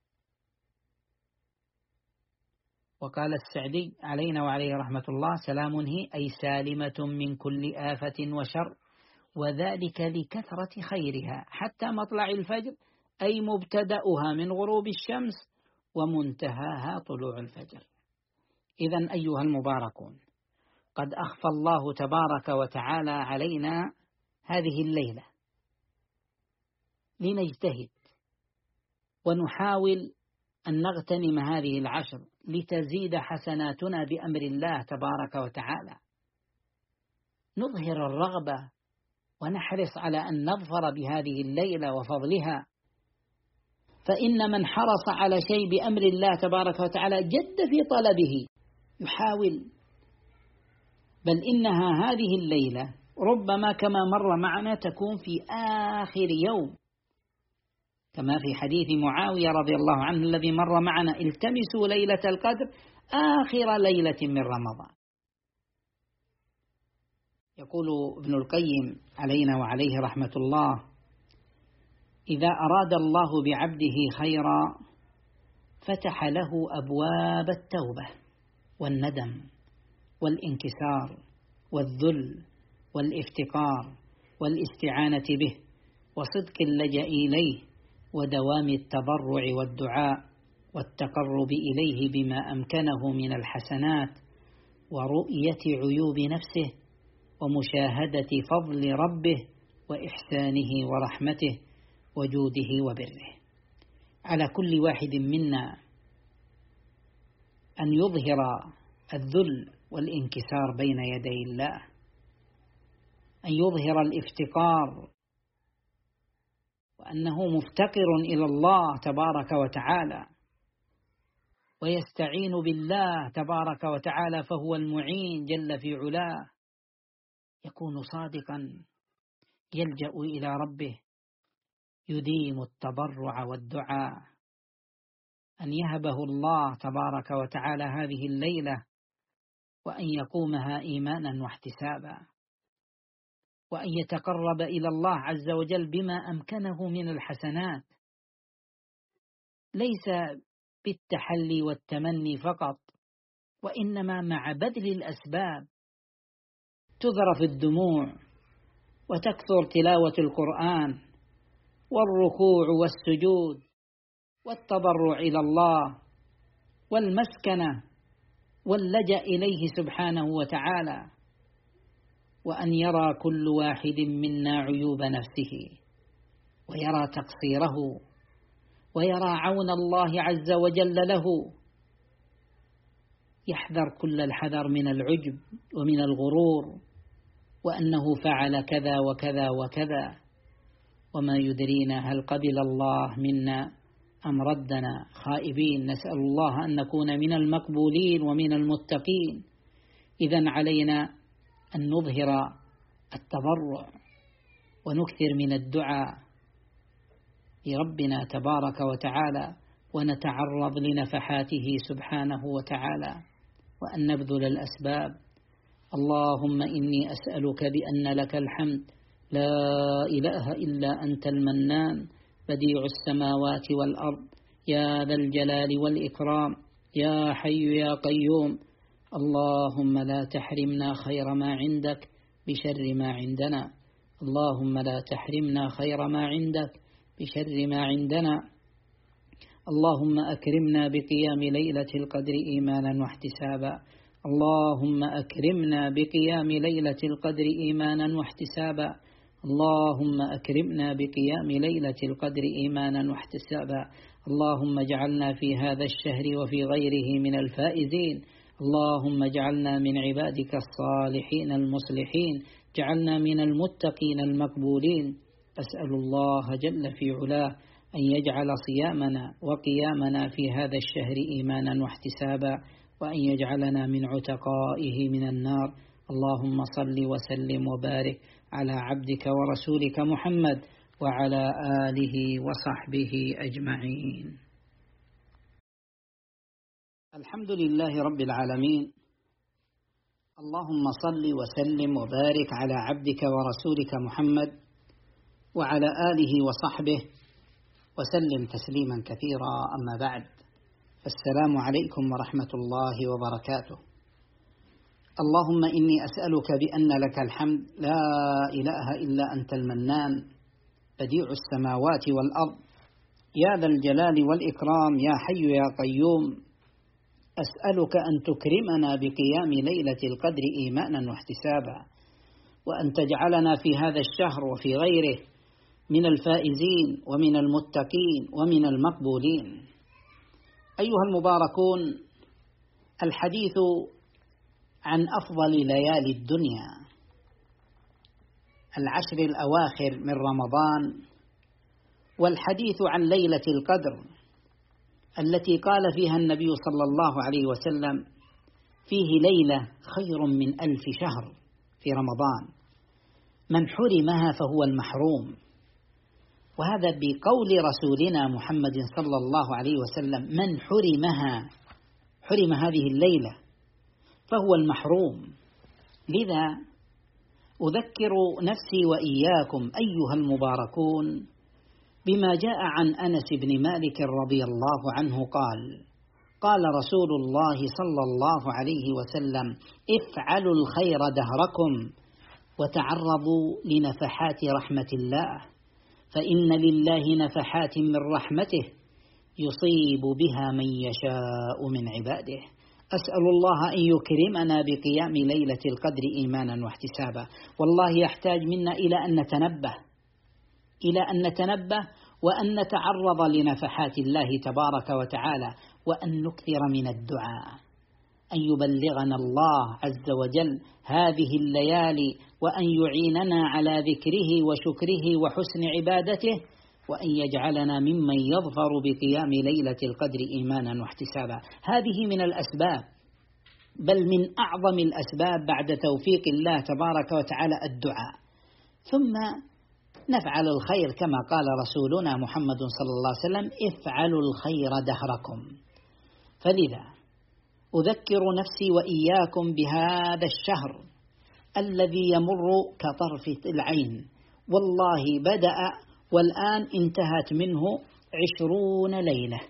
وقال السعدي علينا وعليه رحمة الله: سلام هي أي سالمة من كل آفة وشر، وذلك لكثرة خيرها حتى مطلع الفجر، أي مبتدأها من غروب الشمس ومنتهاها طلوع الفجر. إذن أيها المباركون، قد أخفى الله تبارك وتعالى علينا هذه الليلة لنجتهد ونحاول أن نغتنم هذه العشر لتزيد حسناتنا بأمر الله تبارك وتعالى. نظهر الرغبة ونحرص على أن نظفر بهذه الليلة وفضلها، فإن من حرص على شيء بأمر الله تبارك وتعالى جد في طلبه، يحاول. بل إنها هذه الليلة ربما كما مر معنا تكون في آخر يوم، كما في حديث معاوية رضي الله عنه الذي مر معنا: التمسوا ليلة القدر آخر ليلة من رمضان. يقول ابن القيم علينا وعليه رحمة الله: إذا أراد الله بعبده خيرا فتح له أبواب التوبة والندم والانكسار والذل والافتقار والاستعانة به وصدق اللجأ إليه ودوام التضرع والدعاء والتقرب إليه بما أمكنه من الحسنات ورؤية عيوب نفسه ومشاهدة فضل ربه وإحسانه ورحمته وجوده وبره. على كل واحد منا أن يظهر الذل والانكسار بين يدي الله، أن يظهر الافتقار وأنه مفتقر إلى الله تبارك وتعالى، ويستعين بالله تبارك وتعالى فهو المعين جل في علاه. يكون صادقا يلجأ إلى ربه، يديم التضرع والدعاء، أن يهبه الله تبارك وتعالى هذه الليلة وأن يقومها إيمانا واحتسابا، وأن يتقرب إلى الله عز وجل بما أمكنه من الحسنات، ليس بالتحلي والتمني فقط، وإنما مع بذل الأسباب. تذرف الدموع وتكثر تلاوة القرآن والركوع والسجود والتضرع إلى الله والمسكنة واللجأ إليه سبحانه وتعالى، وأن يرى كل واحد منا عيوب نفسه ويرى تقصيره ويرى عون الله عز وجل له. يحذر كل الحذر من العجب ومن الغرور، وأنه فعل كذا وكذا وكذا، وما يدرينا هل قبل الله منا أم ردنا خائبين. نسأل الله أن نكون من المقبولين ومن المتقين. إذن علينا أن نظهر التضرع ونكثر من الدعاء لربنا تبارك وتعالى، ونتعرض لنفحاته سبحانه وتعالى، وأن نبذل الأسباب. اللهم إني أسألك بأن لك الحمد لا إله إلا أنت المنان بديع السماوات والأرض يا ذا الجلال والإكرام يا حي يا قيوم. اللهم لا تحرمنا خير ما عندك بشر ما عندنا، اللهم لا تحرمنا خير ما عندك بشر ما عندنا. اللهم أكرمنا بقيام ليلة القدر إيمانا واحتسابا، اللهم أكرمنا بقيام ليلة القدر إيمانا واحتسابا، اللهم أكرمنا بقيام ليلة القدر إيمانا واحتسابا. اللهم اجعلنا في هذا الشهر وفي غيره من الفائزين، اللهم اجعلنا من عبادك الصالحين المصلحين، اجعلنا من المتقين المقبولين. أسأل الله جل في علاه أن يجعل صيامنا وقيامنا في هذا الشهر إيمانا واحتسابا، وأن يجعلنا من عتقائه من النار. اللهم صل وسلم وبارك على عبدك ورسولك محمد وعلى آله وصحبه أجمعين. الحمد لله رب العالمين. اللهم صل وسلم وبارك على عبدك ورسولك محمد وعلى آله وصحبه وسلم تسليما كثيرا. أما بعد، السلام عليكم ورحمة الله وبركاته. اللهم إني أسألك بأن لك الحمد لا إله إلا أنت المنان بديع السماوات والأرض يا ذا الجلال والإكرام يا حي يا قيوم. أسألك أن تكرمنا بقيام ليلة القدر إيمانا واحتسابا، وأن تجعلنا في هذا الشهر وفي غيره من الفائزين ومن المتقين ومن المقبولين. أيها المباركون، الحديث عن أفضل ليالي الدنيا، العشر الأواخر من رمضان، والحديث عن ليلة القدر التي قال فيها النبي صلى الله عليه وسلم: فيه ليلة خير من 1000 شهر في رمضان، من حرمها فهو المحروم. وهذا بقول رسولنا محمد صلى الله عليه وسلم: من حرم هذه الليلة فهو المحروم. لذا أذكر نفسي وإياكم أيها المباركون بما جاء عن أنس بن مالك رضي الله عنه قال: قال رسول الله صلى الله عليه وسلم: افعلوا الخير دهركم وتعرضوا لنفحات رحمة الله، فإن لله نفحات من رحمته يصيب بها من يشاء من عباده. أسأل الله أن يكرمنا بقيام ليلة القدر إيمانا واحتسابا. والله يحتاج منا إلى أن نتنبه وأن نتعرض لنفحات الله تبارك وتعالى، وأن نكثر من الدعاء أن يبلغنا الله عز وجل هذه الليالي، وأن يعيننا على ذكره وشكره وحسن عبادته، وأن يجعلنا ممن يظفر بقيام ليلة القدر إيمانا واحتسابا. هذه من الأسباب، بل من أعظم الأسباب بعد توفيق الله تبارك وتعالى الدعاء. ثم نفعل الخير كما قال رسولنا محمد صلى الله عليه وسلم: افعلوا الخير دهركم. فلذا أذكر نفسي وإياكم بهذا الشهر الذي يمر كطرف العين، والله بدأ والآن انتهت منه 20 ليلة.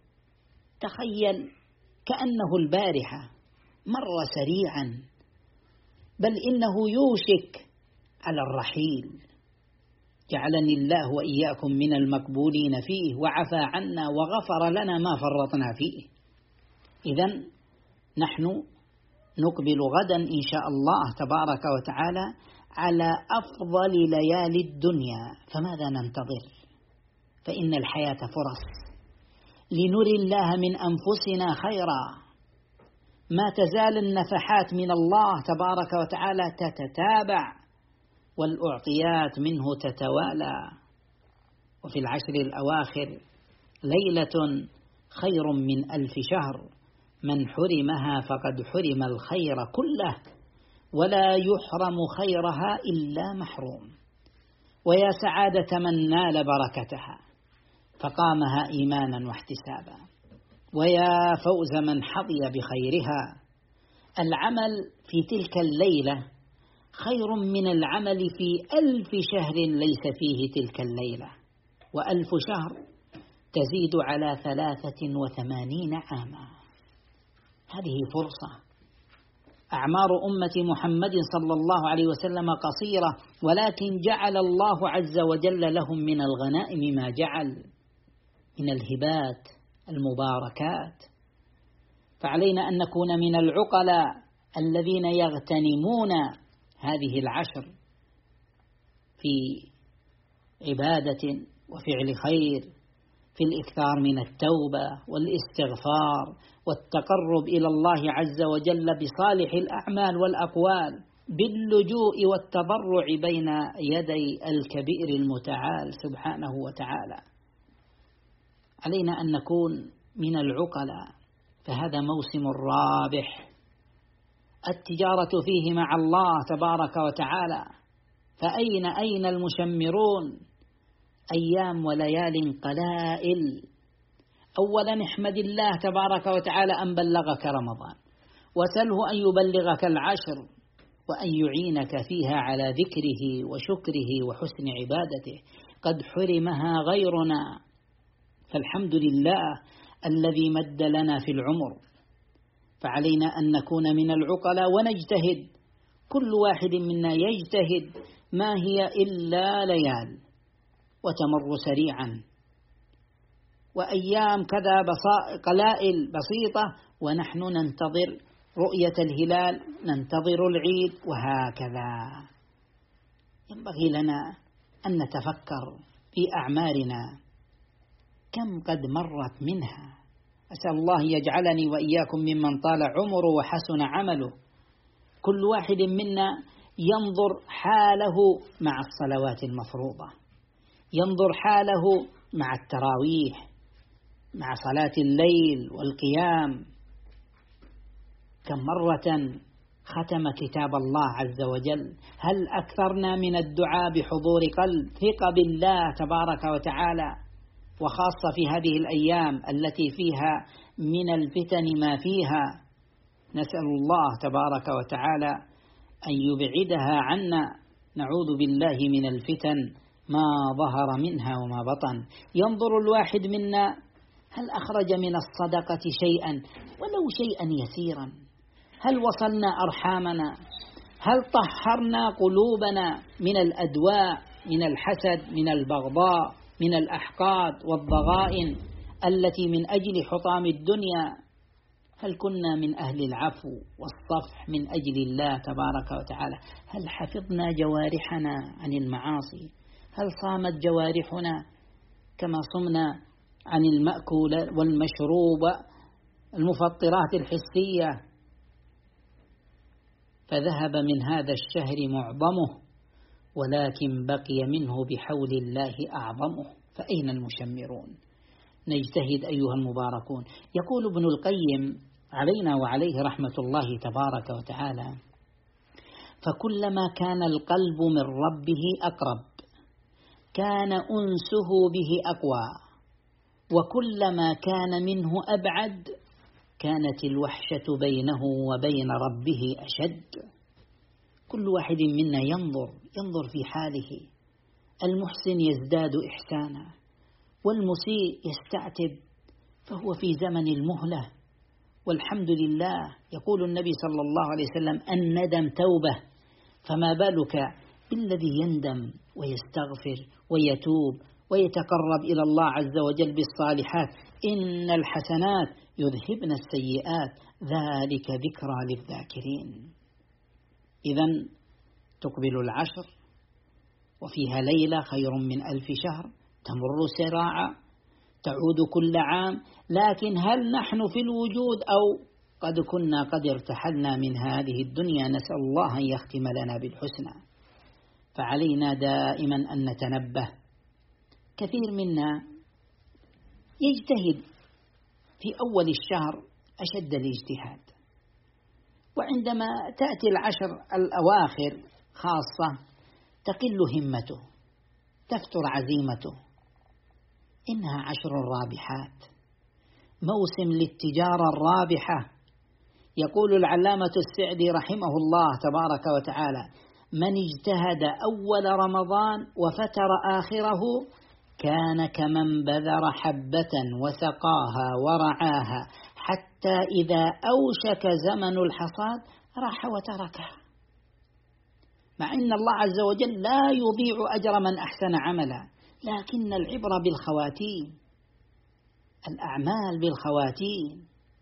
تخيل كأنه البارحة، مر سريعا، بل إنه يوشك على الرحيل. جعلني الله وإياكم من المقبولين فيه، وعفى عنا وغفر لنا ما فرطنا فيه. إذن نحن نقبل غدا إن شاء الله تبارك وتعالى على أفضل ليالي الدنيا، فماذا ننتظر؟ فإن الحياة فرص لنري الله من أنفسنا خيرا. ما تزال النفحات من الله تبارك وتعالى تتتابع، والأعطيات منه تتوالى. وفي العشر الأواخر ليلة خير من 1000 شهر، من حرمها فقد حرم الخير كله، ولا يحرم خيرها إلا محروم. ويا سعادة من نال بركتها فقامها إيمانا واحتسابا، ويا فوز من حظي بخيرها. العمل في تلك الليلة خير من العمل في 1000 شهر ليس فيه تلك الليلة، و1000 شهر تزيد على 83 عاما. هذه فرصة. أعمار أمة محمد صلى الله عليه وسلم قصيرة، ولكن جعل الله عز وجل لهم من الغنائم ما جعل من الهبات المباركات. فعلينا أن نكون من العقلاء الذين يغتنمون هذه العشر في عبادة وفعل خير، في الإكثار من التوبة والاستغفار والتقرب إلى الله عز وجل بصالح الأعمال والأقوال، باللجوء والتضرع بين يدي الكبير المتعال سبحانه وتعالى. علينا أن نكون من العقلاء، فهذا موسم رابح، التجارة فيه مع الله تبارك وتعالى، فأين المشمرون؟ أيام وليال قلائل. أولا احمد الله تبارك وتعالى أن بلغك رمضان، وسله أن يبلغك العشر، وأن يعينك فيها على ذكره وشكره وحسن عبادته. قد حرمها غيرنا، فالحمد لله الذي مد لنا في العمر. فعلينا أن نكون من العقلاء ونجتهد، كل واحد منا يجتهد، ما هي إلا ليال وتمر سريعا، وأيام كذا قلائل بسيطة، ونحن ننتظر رؤية الهلال، ننتظر العيد، وهكذا. ينبغي لنا أن نتفكر في أعمارنا كم قد مرت منها. أسأل الله يجعلني وإياكم ممن طال عمره وحسن عمله. كل واحد منا ينظر حاله مع الصلوات المفروضة، ينظر حاله مع التراويح، مع صلاة الليل والقيام. كم مرة ختم كتاب الله عز وجل؟ هل أكثرنا من الدعاء بحضور قلب، ثقة بالله تبارك وتعالى، وخاصة في هذه الأيام التي فيها من الفتن ما فيها؟ نسأل الله تبارك وتعالى أن يبعدها عنا، نعوذ بالله من الفتن ما ظهر منها وما بطن. ينظر الواحد منا هل أخرج من الصدقة شيئا ولو شيئا يسيرا؟ هل وصلنا أرحامنا؟ هل طهرنا قلوبنا من الأدواء، من الحسد، من البغضاء، من الأحقاد والضغائن التي من أجل حطام الدنيا؟ هل كنا من أهل العفو والصفح من أجل الله تبارك وتعالى؟ هل حفظنا جوارحنا عن المعاصي؟ هل صامت جوارحنا كما صمنا عن المأكول والمشروب، المفطرات الحسية؟ فذهب من هذا الشهر معظمه، ولكن بقي منه بحول الله أعظمه، فأين المشمرون؟ نجتهد أيها المباركون. يقول ابن القيم علينا وعليه رحمة الله تبارك وتعالى: فكلما كان القلب من ربه أقرب كان أنسه به أقوى، وكلما كان منه أبعد كانت الوحشة بينه وبين ربه أشد. كل واحد منا ينظر في حاله، المحسن يزداد إحسانا، والمسيء يستعتب، فهو في زمن المهلة. والحمد لله، يقول النبي صلى الله عليه وسلم: الندم توبة، فما بالك بالذي يندم ويستغفر ويتوب ويتقرب إلى الله عز وجل بالصالحات. إن الحسنات يذهبن السيئات، ذلك ذكرى للذاكرين. إذن تقبل العشر وفيها ليلة خير من 1000 شهر، تمر سراعا، تعود كل عام. لكن هل نحن في الوجود أو قد كنا قد ارتحلنا من هذه الدنيا؟ نسأل الله أن يختم لنا بالحسنى. فعلينا دائما أن نتنبه. كثير منا يجتهد في أول الشهر أشد الاجتهاد، وعندما تأتي العشر الأواخر خاصة تقل همته، تفتر عزيمته. إنها عشر رابحات، موسم للتجارة الرابحة. يقول العلامة السعدي رحمه الله تبارك وتعالى: من اجتهد أول رمضان وفتر آخره كان كمن بذر حبة وسقاها ورعاها حتى إذا أوشك زمن الحصاد راح وتركها. مع أن الله عز وجل لا يضيع أجر من أحسن عملا، لكن العبرة بالخواتيم، الأعمال بالخواتيم.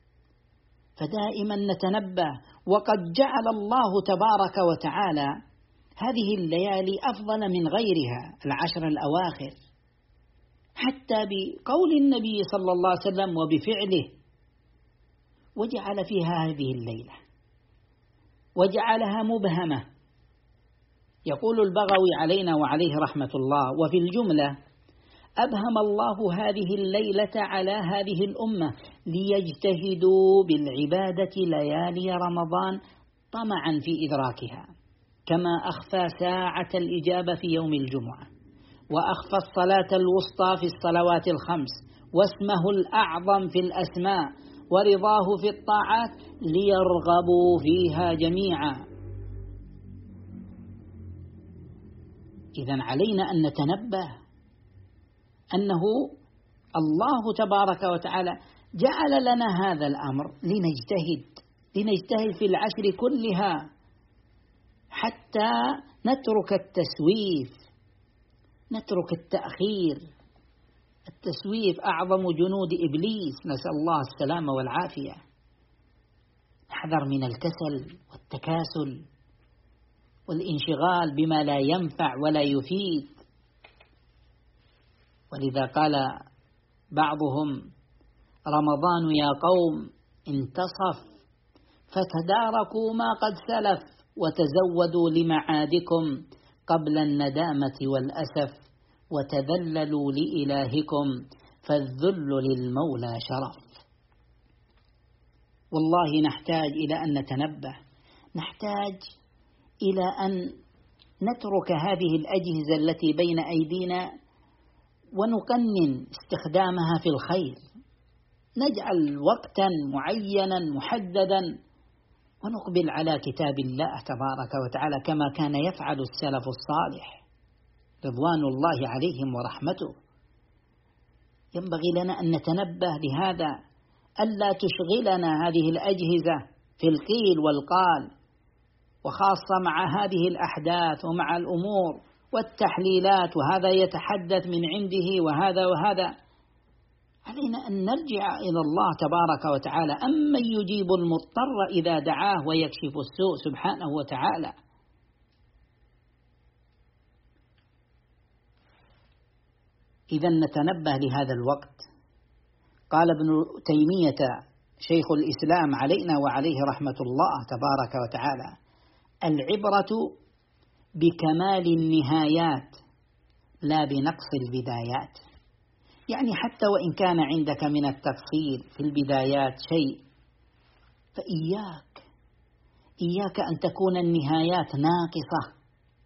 فدائما نتنبه. وقد جعل الله تبارك وتعالى هذه الليالي أفضل من غيرها، العشر الأواخر، حتى بقول النبي صلى الله عليه وسلم وبفعله، وجعل فيها هذه الليلة وجعلها مبهمة. يقول البغوي علينا وعليه رحمة الله: وفي الجملة أبهم الله هذه الليلة على هذه الأمة ليجتهدوا بالعبادة ليالي رمضان طمعا في إدراكها، كما أخفى ساعة الإجابة في يوم الجمعة، وأخفى الصلاة الوسطى في الصلوات الخمس، واسمه الأعظم في الأسماء، ورضاه في الطاعات، ليرغبوا فيها جميعا. إذن علينا أن نتنبه أنه الله تبارك وتعالى جعل لنا هذا الأمر لنجتهد في العشر كلها، حتى نترك التسويف، نترك التأخير. التسويف أعظم جنود إبليس، نسأل الله السلامة والعافية. احذر من الكسل والتكاسل والانشغال بما لا ينفع ولا يفيد. ولذا قال بعضهم: رمضان يا قوم انتصف، فتداركوا ما قد سلف، وتزودوا لمعادكم قبل الندامة والأسف، وتذللوا لإلهكم، فالذل للمولى شرف. والله نحتاج إلى أن نتنبه، نحتاج إلى أن نترك هذه الأجهزة التي بين أيدينا ونقنن استخدامها في الخير، نجعل وقتا معينا محددا ونقبل على كتاب الله تبارك وتعالى كما كان يفعل السلف الصالح رضوان الله عليهم ورحمته. ينبغي لنا أن نتنبه لهذا، ألا تشغلنا هذه الأجهزة في القيل والقال، وخاصة مع هذه الأحداث ومع الأمور والتحليلات، وهذا يتحدث من عنده وهذا. علينا أن نرجع إلى الله تبارك وتعالى، أمن يجيب المضطر إذا دعاه ويكشف السوء سبحانه وتعالى. إذا نتنبه لهذا الوقت. قال ابن تيمية شيخ الإسلام علينا وعليه رحمة الله تبارك وتعالى: العبرة بكمال النهايات لا بنقص البدايات. يعني حتى وإن كان عندك من التفصيل في البدايات شيء، فإياك أن تكون النهايات ناقصة.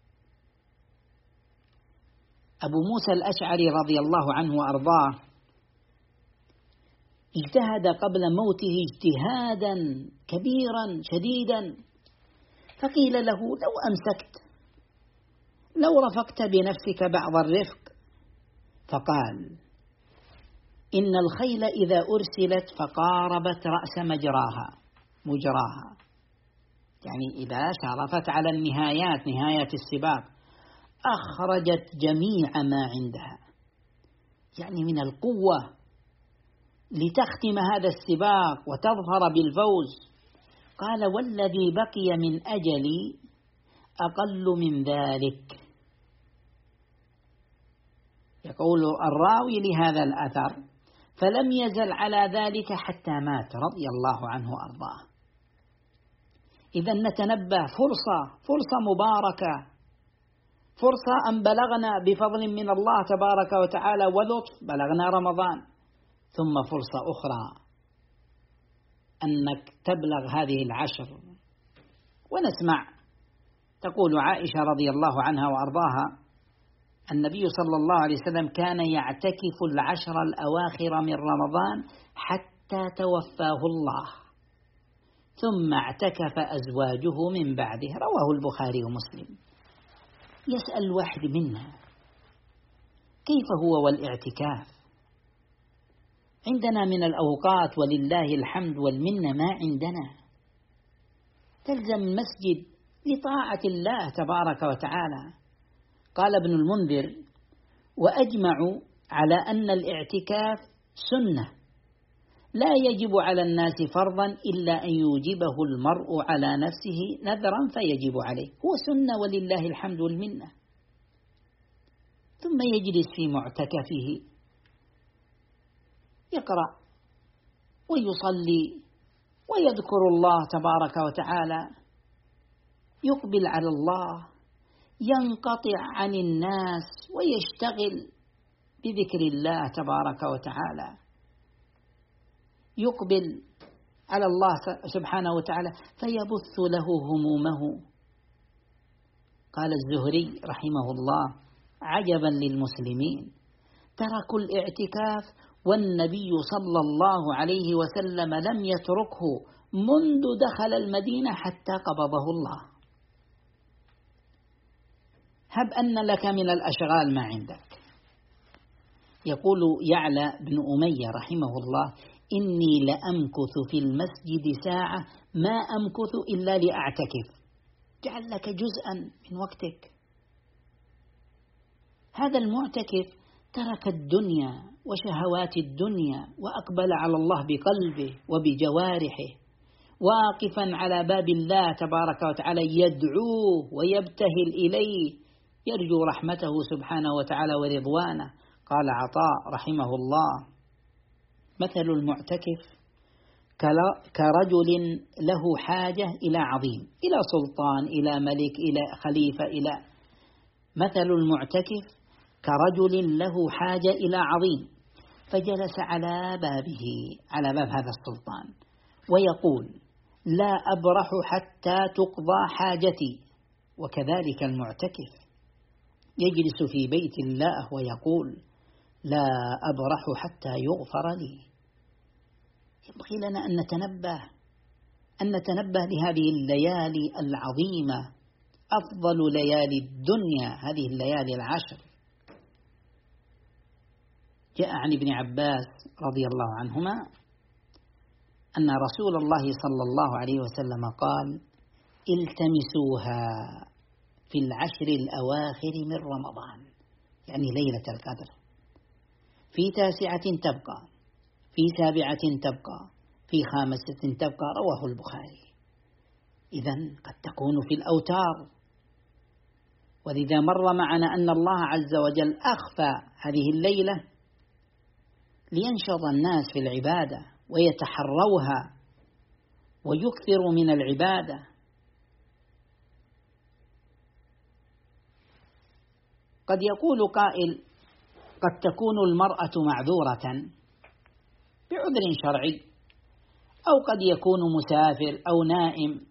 أبو موسى الأشعري رضي الله عنه وأرضاه اجتهد قبل موته اجتهادا كبيرا شديدا، فقيل له: لو أمسكت، لو رفقت بنفسك بعض الرفق. فقال: إن الخيل إذا أرسلت فقاربت رأس مجراها، يعني إذا شرفت على النهايات، نهاية السباق، أخرجت جميع ما عندها، يعني من القوة لتختم هذا السباق وتظهر بالفوز. قال: والذي بقي من أجلي أقل من ذلك. يقول الراوي لهذا الأثر: فلم يزل على ذلك حتى مات رضي الله عنه وأرضاه. إذا نتنبه، فرصة مباركة، فرصة أن بلغنا بفضل من الله تبارك وتعالى ولطف، بلغنا رمضان، ثم فرصة أخرى أنك تبلغ هذه العشر. ونسمع تقول عائشة رضي الله عنها وأرضاها: النبي صلى الله عليه وسلم كان يعتكف العشر الأواخر من رمضان حتى توفاه الله، ثم اعتكف أزواجه من بعده. رواه البخاري ومسلم. يسأل الواحد منا: كيف هو والاعتكاف؟ عندنا من الأوقات ولله الحمد والمنة ما عندنا. تلزم المسجد لطاعة الله تبارك وتعالى. قال ابن المنذر: وأجمعوا على أن الاعتكاف سنة لا يجب على الناس فرضا إلا أن يوجبه المرء على نفسه نذرا فيجب عليه. هو سنة ولله الحمد والمنة. ثم يجلس في معتكفه يقرأ ويصلي ويذكر الله تبارك وتعالى، يقبل على الله، ينقطع عن الناس ويشتغل بذكر الله تبارك وتعالى، يقبل على الله سبحانه وتعالى فيبث له همومه. قال الزهري رحمه الله: عجبا للمسلمين، تركوا الاعتكاف والنبي صلى الله عليه وسلم لم يتركه منذ دخل المدينة حتى قبضه الله. هب أن لك من الأشغال ما عندك. يقول يعلى بن أمية رحمه الله: إني لأمكث في المسجد ساعة ما أمكث إلا لأعتكف. جعل لك جزءا من وقتك. هذا المعتكف ترك الدنيا وشهوات الدنيا وأقبل على الله بقلبه وبجوارحه، واقفا على باب الله تبارك وتعالى يدعوه ويبتهل إليه، يرجو رحمته سبحانه وتعالى ورضوانه. قال عطاء رحمه الله: مثل المعتكف كرجل له حاجة إلى عظيم، إلى سلطان، إلى ملك، إلى خليفة، مثل المعتكف كرجل له حاجة إلى عظيم، فجلس على بابه، على باب هذا السلطان، ويقول: لا أبرح حتى تقضى حاجتي. وكذلك المعتكف يجلس في بيت الله ويقول: لا أبرح حتى يغفر لي. ينبغي لنا أن نتنبه لهذه الليالي العظيمة، أفضل ليالي الدنيا هذه الليالي العشر. جاء عن ابن عباس رضي الله عنهما أن رسول الله صلى الله عليه وسلم قال: التمسوها في العشر الأواخر من رمضان، يعني ليلة القدر، في 9 تبقى، في 7 تبقى، في 5 تبقى. رواه البخاري. إذن قد تكون في الأوتار. ولذا مر معنا أن الله عز وجل أخفى هذه الليلة لينشط الناس في العبادة ويتحروها ويكثروا من العبادة. قد يقول قائل: قد تكون المرأة معذورة بعذر شرعي، أو قد يكون مسافر أو نائم.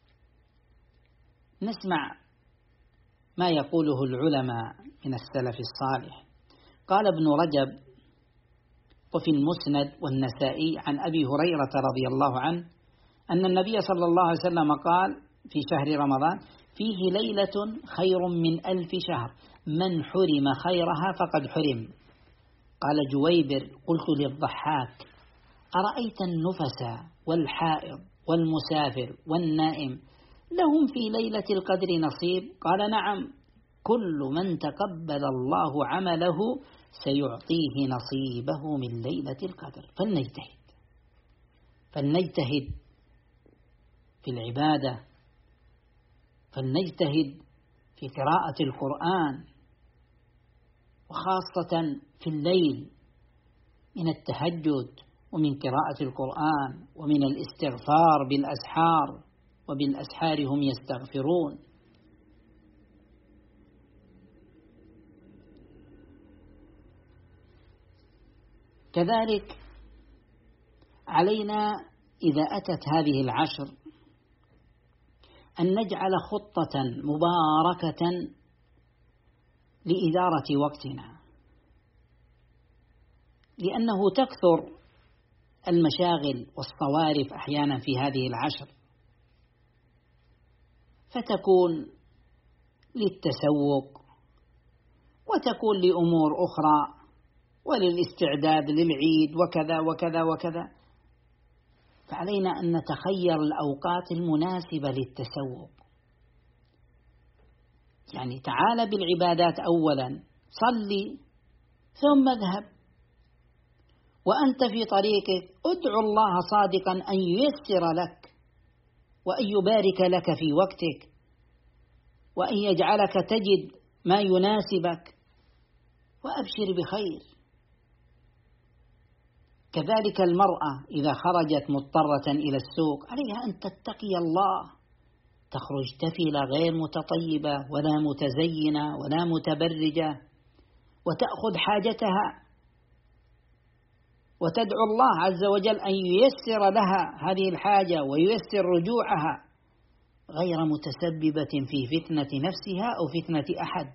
نسمع ما يقوله العلماء من السلف الصالح. قال ابن رجب وفي المسند والنسائي عن أبي هريرة رضي الله عنه أن النبي صلى الله عليه وسلم قال في شهر رمضان: فيه ليلة خير من 1000 شهر، من حرم خيرها فقد حرم. قال جويبر: قلت للضحاك: أرأيت النفس والحائض والمسافر والنائم لهم في ليلة القدر نصيب؟ قال: نعم، كل من تقبل الله عمله سيعطيه نصيبه من ليلة القدر. فلنجتهد في العبادة، فلنجتهد في قراءة القرآن، وخاصة في الليل من التهجد ومن قراءة القرآن ومن الاستغفار بالأسحار، وبالأسحار هم يستغفرون. كذلك علينا إذا أتت هذه العشر أن نجعل خطة مباركة لإدارة وقتنا، لأنه تكثر المشاغل والصوارف أحيانا في هذه العشر، فتكون للتسوق وتكون لأمور أخرى وللاستعداد للعيد وكذا وكذا وكذا. فعلينا أن نتخير الأوقات المناسبة للتسوق. يعني تعال بالعبادات أولا، صلي ثم اذهب، وأنت في طريقك ادعو الله صادقا أن ييسر لك وأن يبارك لك في وقتك وأن يجعلك تجد ما يناسبك، وأبشر بخير. كذلك المرأة إذا خرجت مضطرة إلى السوق عليها أن تتقي الله، تخرج تفلة غير متطيبة ولا متزينة ولا متبرجة، وتأخذ حاجتها وتدعو الله عز وجل أن ييسر لها هذه الحاجة وييسر رجوعها، غير متسببة في فتنة نفسها أو فتنة أحد.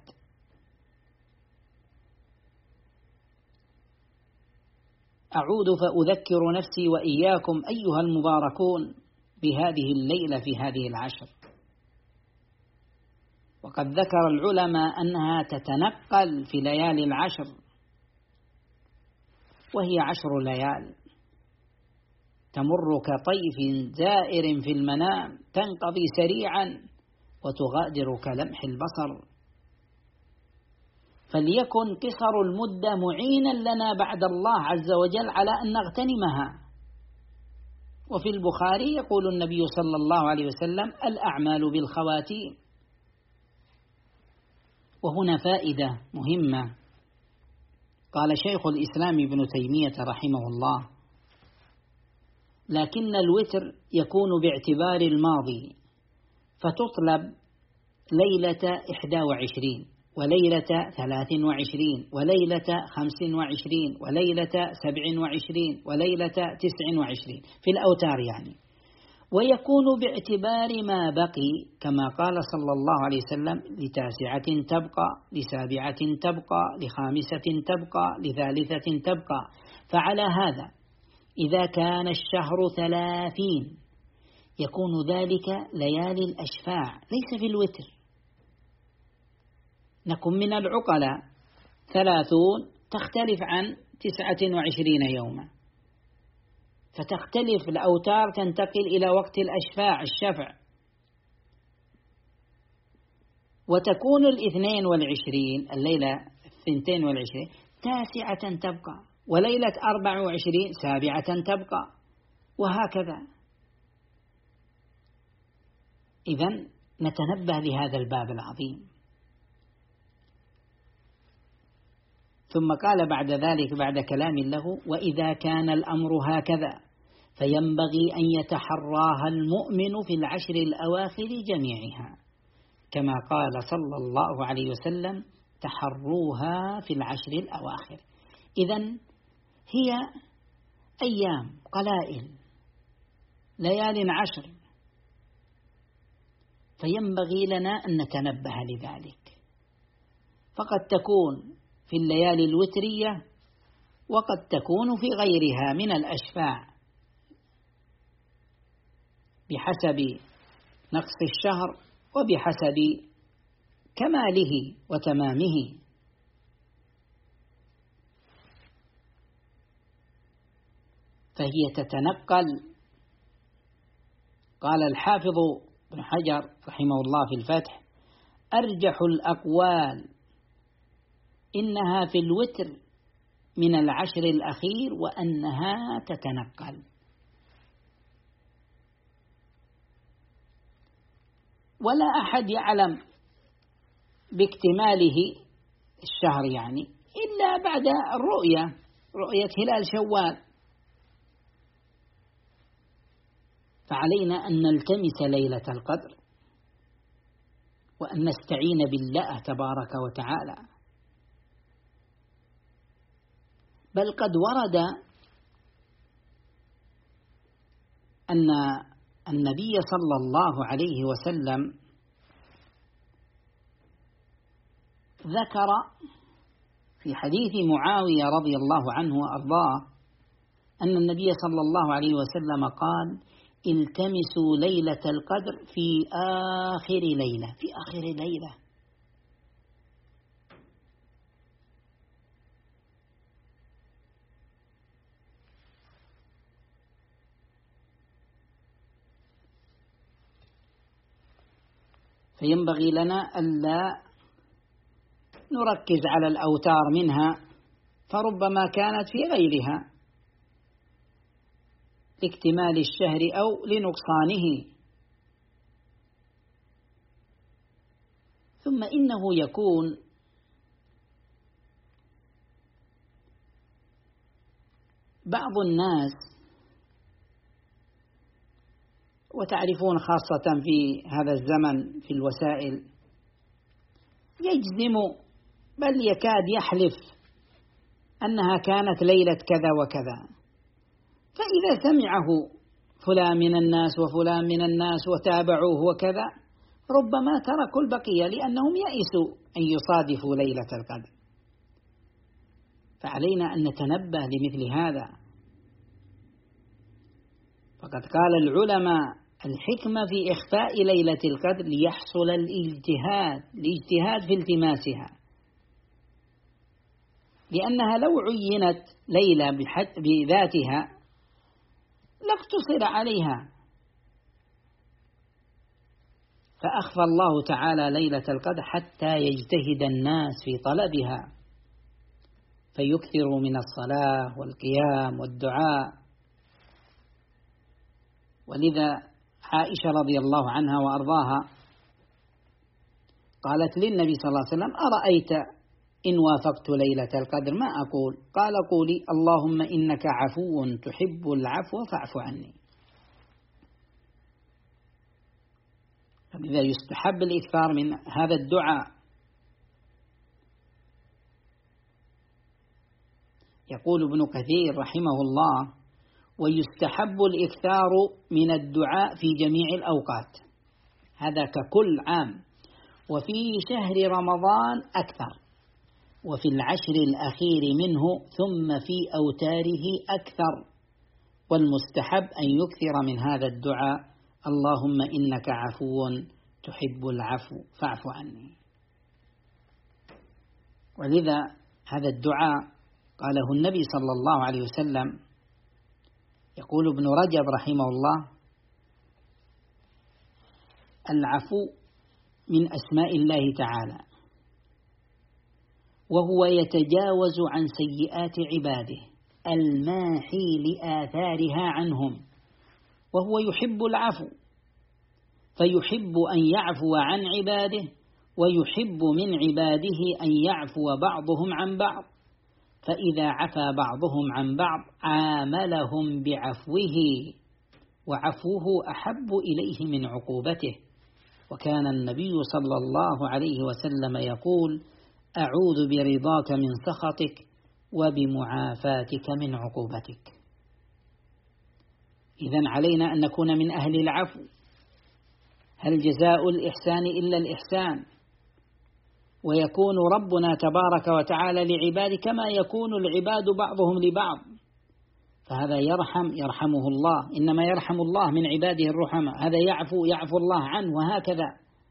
أعود فأذكر نفسي وإياكم أيها المباركون بهذه الليلة في هذه العشر. وقد ذكر العلماء أنها تتنقل في ليالي العشر، وهي 10 ليال تمر كطيف زائر في المنام، تنقضي سريعا وتغادر كلمح البصر. فليكن قصر المدة معينا لنا بعد الله عز وجل على أن نغتنمها. وفي البخاري يقول النبي صلى الله عليه وسلم: الأعمال بالخواتيم. وهنا فائدة مهمة. قال شيخ الإسلام ابن تيمية رحمه الله: لكن الوتر يكون باعتبار الماضي، فتطلب ليلة 21 وليلة 23 وليلة 25 وليلة 27 وليلة 29 في الأوتار يعني. ويكون باعتبار ما بقي، كما قال صلى الله عليه وسلم: ل9 تبقى، ل7 تبقى، ل5 تبقى، ل3 تبقى. فعلى هذا إذا كان الشهر 30 يكون ذلك ليالي الأشفاع ليس في الوتر. نكن من العقلاء 30 تختلف عن 29 يوما، فتختلف الأوتار، تنتقل إلى وقت الأشفاع الشفع. وتكون 22 الليلة 22 9 تبقى، وليلة 24 7 تبقى، وهكذا. إذن نتنبه لهذا الباب العظيم. ثم قال بعد ذلك بعد كلام له: وإذا كان الأمر هكذا فينبغي أن يتحراها المؤمن في العشر الأواخر جميعها، كما قال صلى الله عليه وسلم: تحروها في العشر الأواخر. إذن هي أيام قلائل، ليال 10، فينبغي لنا أن نتنبه لذلك. فقد تكون في الليالي الوترية، وقد تكون في غيرها من الأشفاع بحسب نقص الشهر وبحسب كماله وتمامه. فهي تتنقل. قال الحافظ ابن حجر رحمه الله في الفتح: أرجح الأقوال إنها في الوتر من العشر الأخير، وأنها تتنقل. ولا أحد يعلم باكتماله الشهر يعني إلا بعد رؤية هلال شوال. فعلينا أن نلتمس ليلة القدر، وأن نستعين بالله تبارك وتعالى. بل قد ورد أن النبي صلى الله عليه وسلم ذكر في حديث معاوية رضي الله عنه وأرضاه أن النبي صلى الله عليه وسلم قال: التمسوا ليلة القدر في آخر ليلة، في آخر ليلة. فينبغي لنا ألا نركز على الأوتار منها، فربما كانت في غيرها لاكتمال الشهر أو لنقصانه. ثم إنه يكون بعض الناس، وتعرفون خاصة في هذا الزمن في الوسائل، يجزم بل يكاد يحلف أنها كانت ليلة كذا وكذا. فإذا سمعه فلان من الناس وفلان من الناس وتابعوه وكذا، ربما تركوا البقية لأنهم يئسوا أن يصادفوا ليلة القدر. فعلينا أن نتنبه لمثل هذا. فقد قال العلماء: الحكمة في إخفاء ليلة القدر ليحصل الاجتهاد في التماسها، لأنها لو عينت ليلة بذاتها لاقتصر عليها، فأخفى الله تعالى ليلة القدر حتى يجتهد الناس في طلبها، فيكثروا من الصلاة والقيام والدعاء. ولذا عائشة رضي الله عنها وأرضاها قالت للنبي صلى الله عليه وسلم: أرأيت إن وافقت ليلة القدر ما أقول؟ قال: قولي: اللهم إنك عفو تحب العفو فاعف عني. فلذا يستحب الإكثار من هذا الدعاء. يقول ابن كثير رحمه الله: ويستحب الإكثار من الدعاء في جميع الأوقات، هذا ككل عام، وفي شهر رمضان أكثر، وفي العشر الأخير منه، ثم في أوتاره أكثر. والمستحب أن يكثر من هذا الدعاء: اللهم إنك عفو تحب العفو فاعف عني. ولذا هذا الدعاء قاله النبي صلى الله عليه وسلم. يقول ابن رجب رحمه الله: العفو من أسماء الله تعالى، وهو يتجاوز عن سيئات عباده الماحي لآثارها عنهم، وهو يحب العفو، فيحب أن يعفو عن عباده، ويحب من عباده أن يعفو بعضهم عن بعض، فإذا عفى بعضهم عن بعض عاملهم بعفوه، وعفوه أحب إليه من عقوبته. وكان النبي صلى الله عليه وسلم يقول: أعوذ برضاك من سخطك وبمعافاتك من عقوبتك. إذن علينا أن نكون من أهل العفو. هل جزاء الإحسان إلا الإحسان؟ ويكون ربنا تبارك وتعالى لعباده كما يكون العباد بعضهم لبعض، فهذا يرحمه الله، إنما يرحم الله من عباده الرحماء، هذا يعفو الله عنه، وهكذا.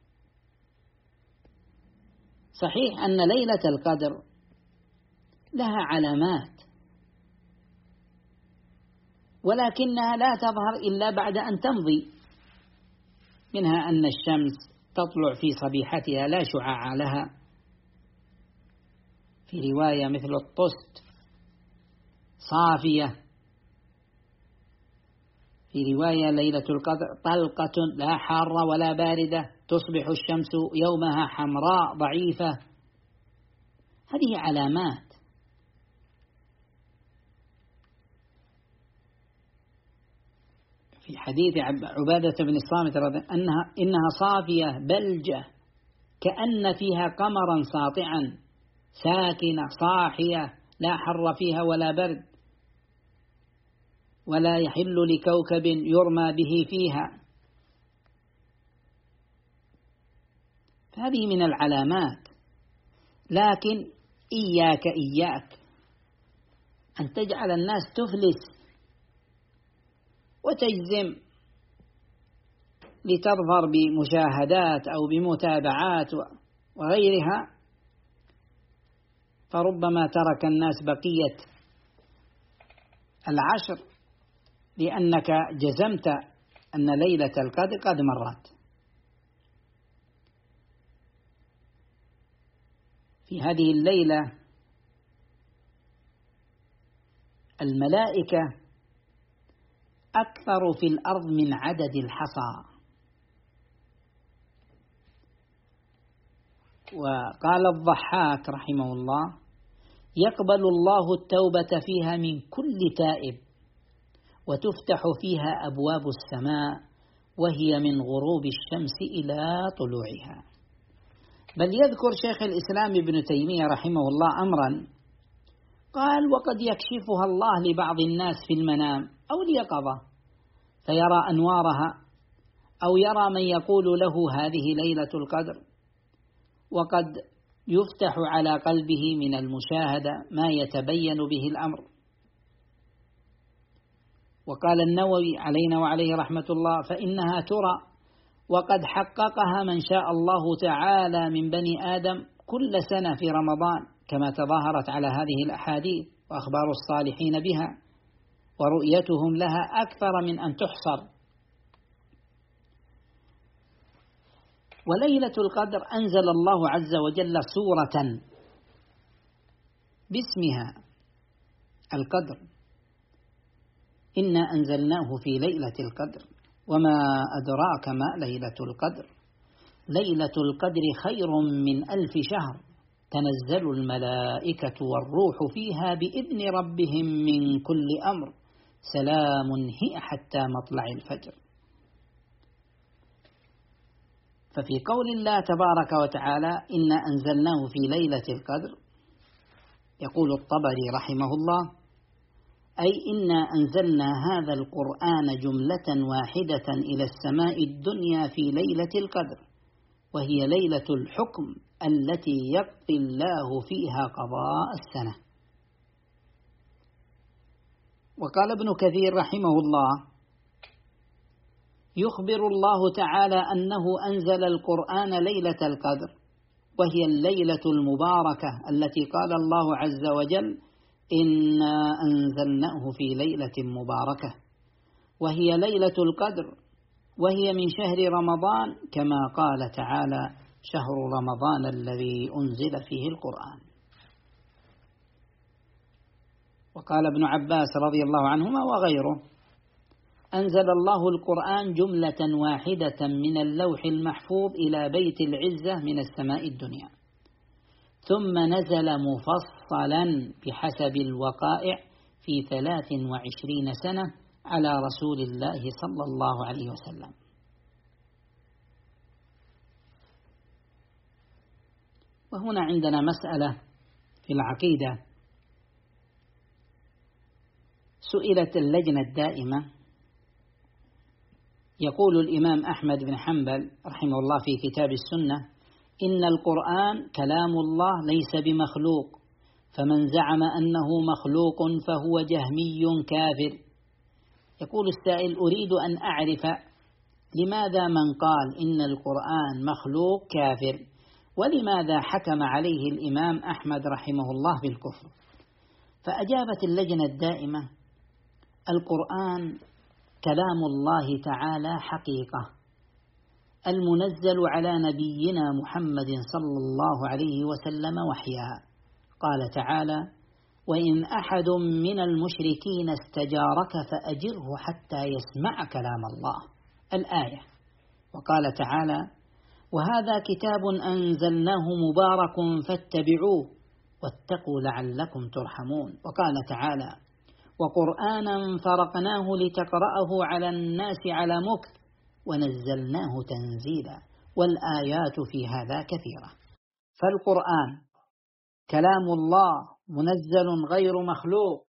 صحيح أن ليلة القدر لها علامات، ولكنها لا تظهر إلا بعد أن تمضي، منها أن الشمس تطلع في صبيحتها لا شعاع لها، في رواية مثل الطست صافية، في رواية ليلة القدر طلقة لا حارة ولا باردة، تصبح الشمس يومها حمراء ضعيفة. هذه علامات. في حديث عبادة بن الصامت إنها صافية بلجة كأن فيها قمرا ساطعا، ساكنة صاحية لا حر فيها ولا برد، ولا يحل لكوكب يرمى به فيها. فهذه من العلامات. لكن إياك أن تجعل الناس تفلس وتجزم لتظهر بمشاهدات أو بمتابعات وغيرها، فربما ترك الناس بقية العشر لأنك جزمت أن ليلة القدر قد مرت. في هذه الليلة الملائكة أكثر في الأرض من عدد الحصى. وقال الضحاك رحمه الله: يقبل الله التوبة فيها من كل تائب، وتفتح فيها أبواب السماء، وهي من غروب الشمس إلى طلوعها. بل يذكر شيخ الإسلام ابن تيمية رحمه الله أمرا قال: وقد يكشفها الله لبعض الناس في المنام أو اليقظة فيرى أنوارها، أو يرى من يقول له هذه ليلة القدر، وقد يفتح على قلبه من المشاهدة ما يتبين به الأمر. وقال النووي علينا وعليه رحمة الله: فإنها ترى وقد حققها من شاء الله تعالى من بني آدم كل سنة في رمضان، كما تظاهرت على هذه الأحاديث وأخبار الصالحين بها، ورؤيتهم لها أكثر من أن تحصر. وليلة القدر أنزل الله عز وجل سورة باسمها القدر: إنا أنزلناه في ليلة القدر وما أدراك ما ليلة القدر، ليلة القدر خير من 1000 شهر، تنزل الملائكة والروح فيها بإذن ربهم من كل أمر، سلام هي حتى مطلع الفجر. ففي قول الله تبارك وتعالى: إنا أنزلناه في ليلة القدر، يقول الطبري رحمه الله: أي إنا أنزلنا هذا القرآن جملة واحدة إلى السماء الدنيا في ليلة القدر، وهي ليلة الحكم التي يقضي الله فيها قضاء السنة. وقال ابن كثير رحمه الله: يخبر الله تعالى أنه أنزل القرآن ليلة القدر، وهي الليلة المباركة التي قال الله عز وجل: إنا أنزلناه في ليلة مباركة، وهي ليلة القدر، وهي من شهر رمضان، كما قال تعالى: شهر رمضان الذي أنزل فيه القرآن. وقال ابن عباس رضي الله عنهما وغيره: أنزل الله القرآن جملة واحدة من اللوح المحفوظ إلى بيت العزة من السماء الدنيا، ثم نزل مفصلا بحسب الوقائع في 23 سنة على رسول الله صلى الله عليه وسلم. وهنا عندنا مسألة في العقيدة. سئلت اللجنة الدائمة، يقول الإمام أحمد بن حنبل رحمه الله في كتاب السنة: إن القرآن كلام الله ليس بمخلوق، فمن زعم أنه مخلوق فهو جهمي كافر. يقول السائل: أريد أن أعرف لماذا من قال إن القرآن مخلوق كافر، ولماذا حكم عليه الإمام أحمد رحمه الله بالكفر؟ فأجابت اللجنة الدائمة: القرآن كلام الله تعالى حقيقة، المنزل على نبينا محمد صلى الله عليه وسلم وحيا. قال تعالى: وإن أحد من المشركين استجارك فأجره حتى يسمع كلام الله، الآية. وقال تعالى: وهذا كتاب أنزلناه مبارك فاتبعوه واتقوا لعلكم ترحمون. وقال تعالى: وقرآنا فرقناه لتقرأه على الناس على مكث ونزلناه تنزيلا. والآيات في هذا كثيرة. فالقرآن كلام الله منزل غير مخلوق،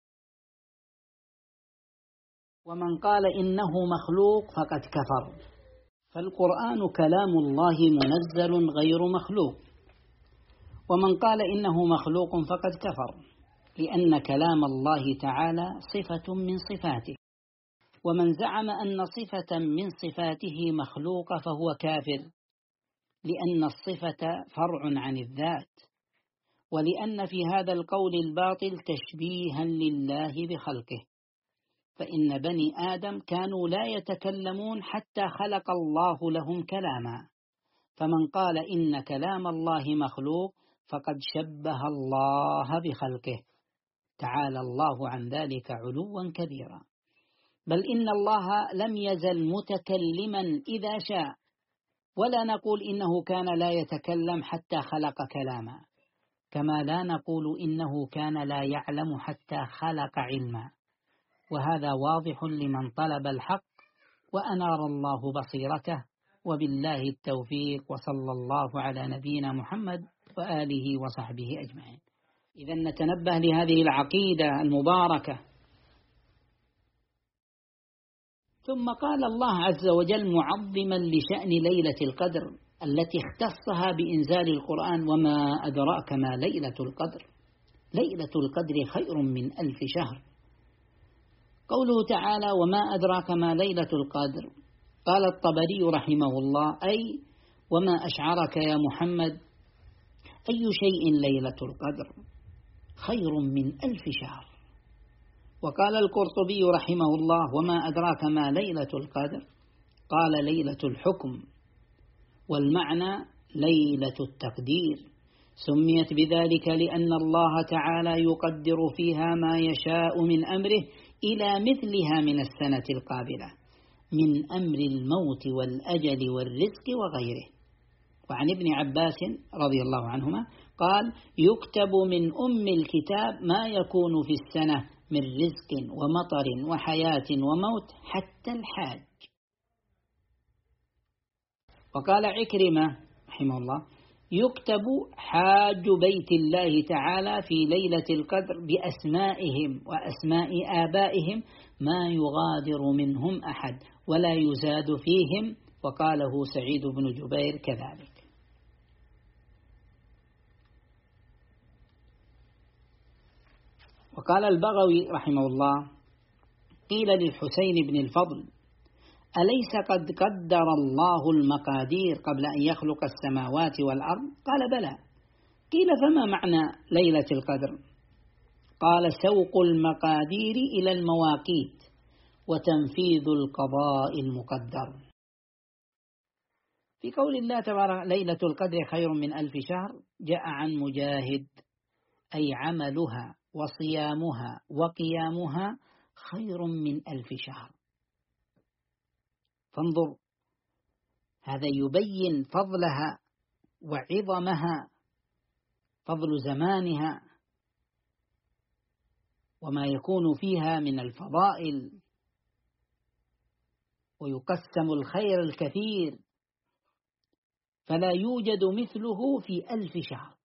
ومن قال إنه مخلوق فقد كفر. فالقرآن كلام الله منزل غير مخلوق، ومن قال إنه مخلوق فقد كفر، لأن كلام الله تعالى صفة من صفاته، ومن زعم أن صفة من صفاته مخلوقة فهو كافر، لأن الصفة فرع عن الذات، ولأن في هذا القول الباطل تشبيها لله بخلقه، فإن بني آدم كانوا لا يتكلمون حتى خلق الله لهم كلاما، فمن قال إن كلام الله مخلوق فقد شبه الله بخلقه، تعالى الله عن ذلك علوا كبيرا. بل إن الله لم يزل متكلما إذا شاء، ولا نقول إنه كان لا يتكلم حتى خلق كلاما، كما لا نقول إنه كان لا يعلم حتى خلق علما. وهذا واضح لمن طلب الحق وأنار الله بصيرته وبالله التوفيق، وصلى الله على نبينا محمد وآله وصحبه أجمعين. إذا نتنبه لهذه العقيدة المباركة. ثم قال الله عز وجل معظما لشأن ليلة القدر التي اختصها بإنزال القرآن: وما أدراك ما ليلة القدر، ليلة القدر خير من 1000 شهر. قوله تعالى: وما أدراك ما ليلة القدر، قال الطبري رحمه الله: أي وما أشعرك يا محمد أي شيء ليلة القدر خير من 1000 شهر. وقال القرطبي رحمه الله: وما أدراك ما ليلة القدر، قال: ليلة الحكم، والمعنى ليلة التقدير. سميت بذلك لأن الله تعالى يقدر فيها ما يشاء من أمره إلى مثلها من السنة القابلة من أمر الموت والأجل والرزق وغيره. وعن ابن عباس رضي الله عنهما قال: يكتب من أم الكتاب ما يكون في السنة من رزق ومطر وحياة وموت حتى الحاج. وقال عكرمة رحمه الله: يكتب حاج بيت الله تعالى في ليلة القدر بأسمائهم وأسماء آبائهم ما يغادر منهم أحد ولا يزاد فيهم. وقاله سعيد بن جبير كذلك. وقال البغوي رحمه الله: قيل للحسين بن الفضل: أليس قد قدر الله المقادير قبل أن يخلق السماوات والأرض؟ قال: بلى. قيل: فما معنى ليلة القدر؟ قال: سوق المقادير إلى المواقيت وتنفيذ القضاء المقدر. في قول الله تبارك: ليلة القدر خير من 1000 شهر، جاء عن مجاهد: أي عملها وصيامها وقيامها خير من 1000 شهر. فانظر، هذا يبين فضلها وعظمها، فضل زمانها وما يكون فيها من الفضائل، ويقسم الخير الكثير، فلا يوجد مثله في 1000 شهر.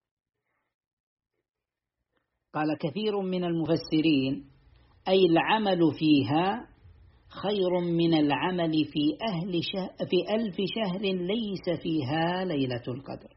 قال كثير من المفسرين: أي العمل فيها خير من العمل في 1000 شهر ليس فيها ليلة القدر.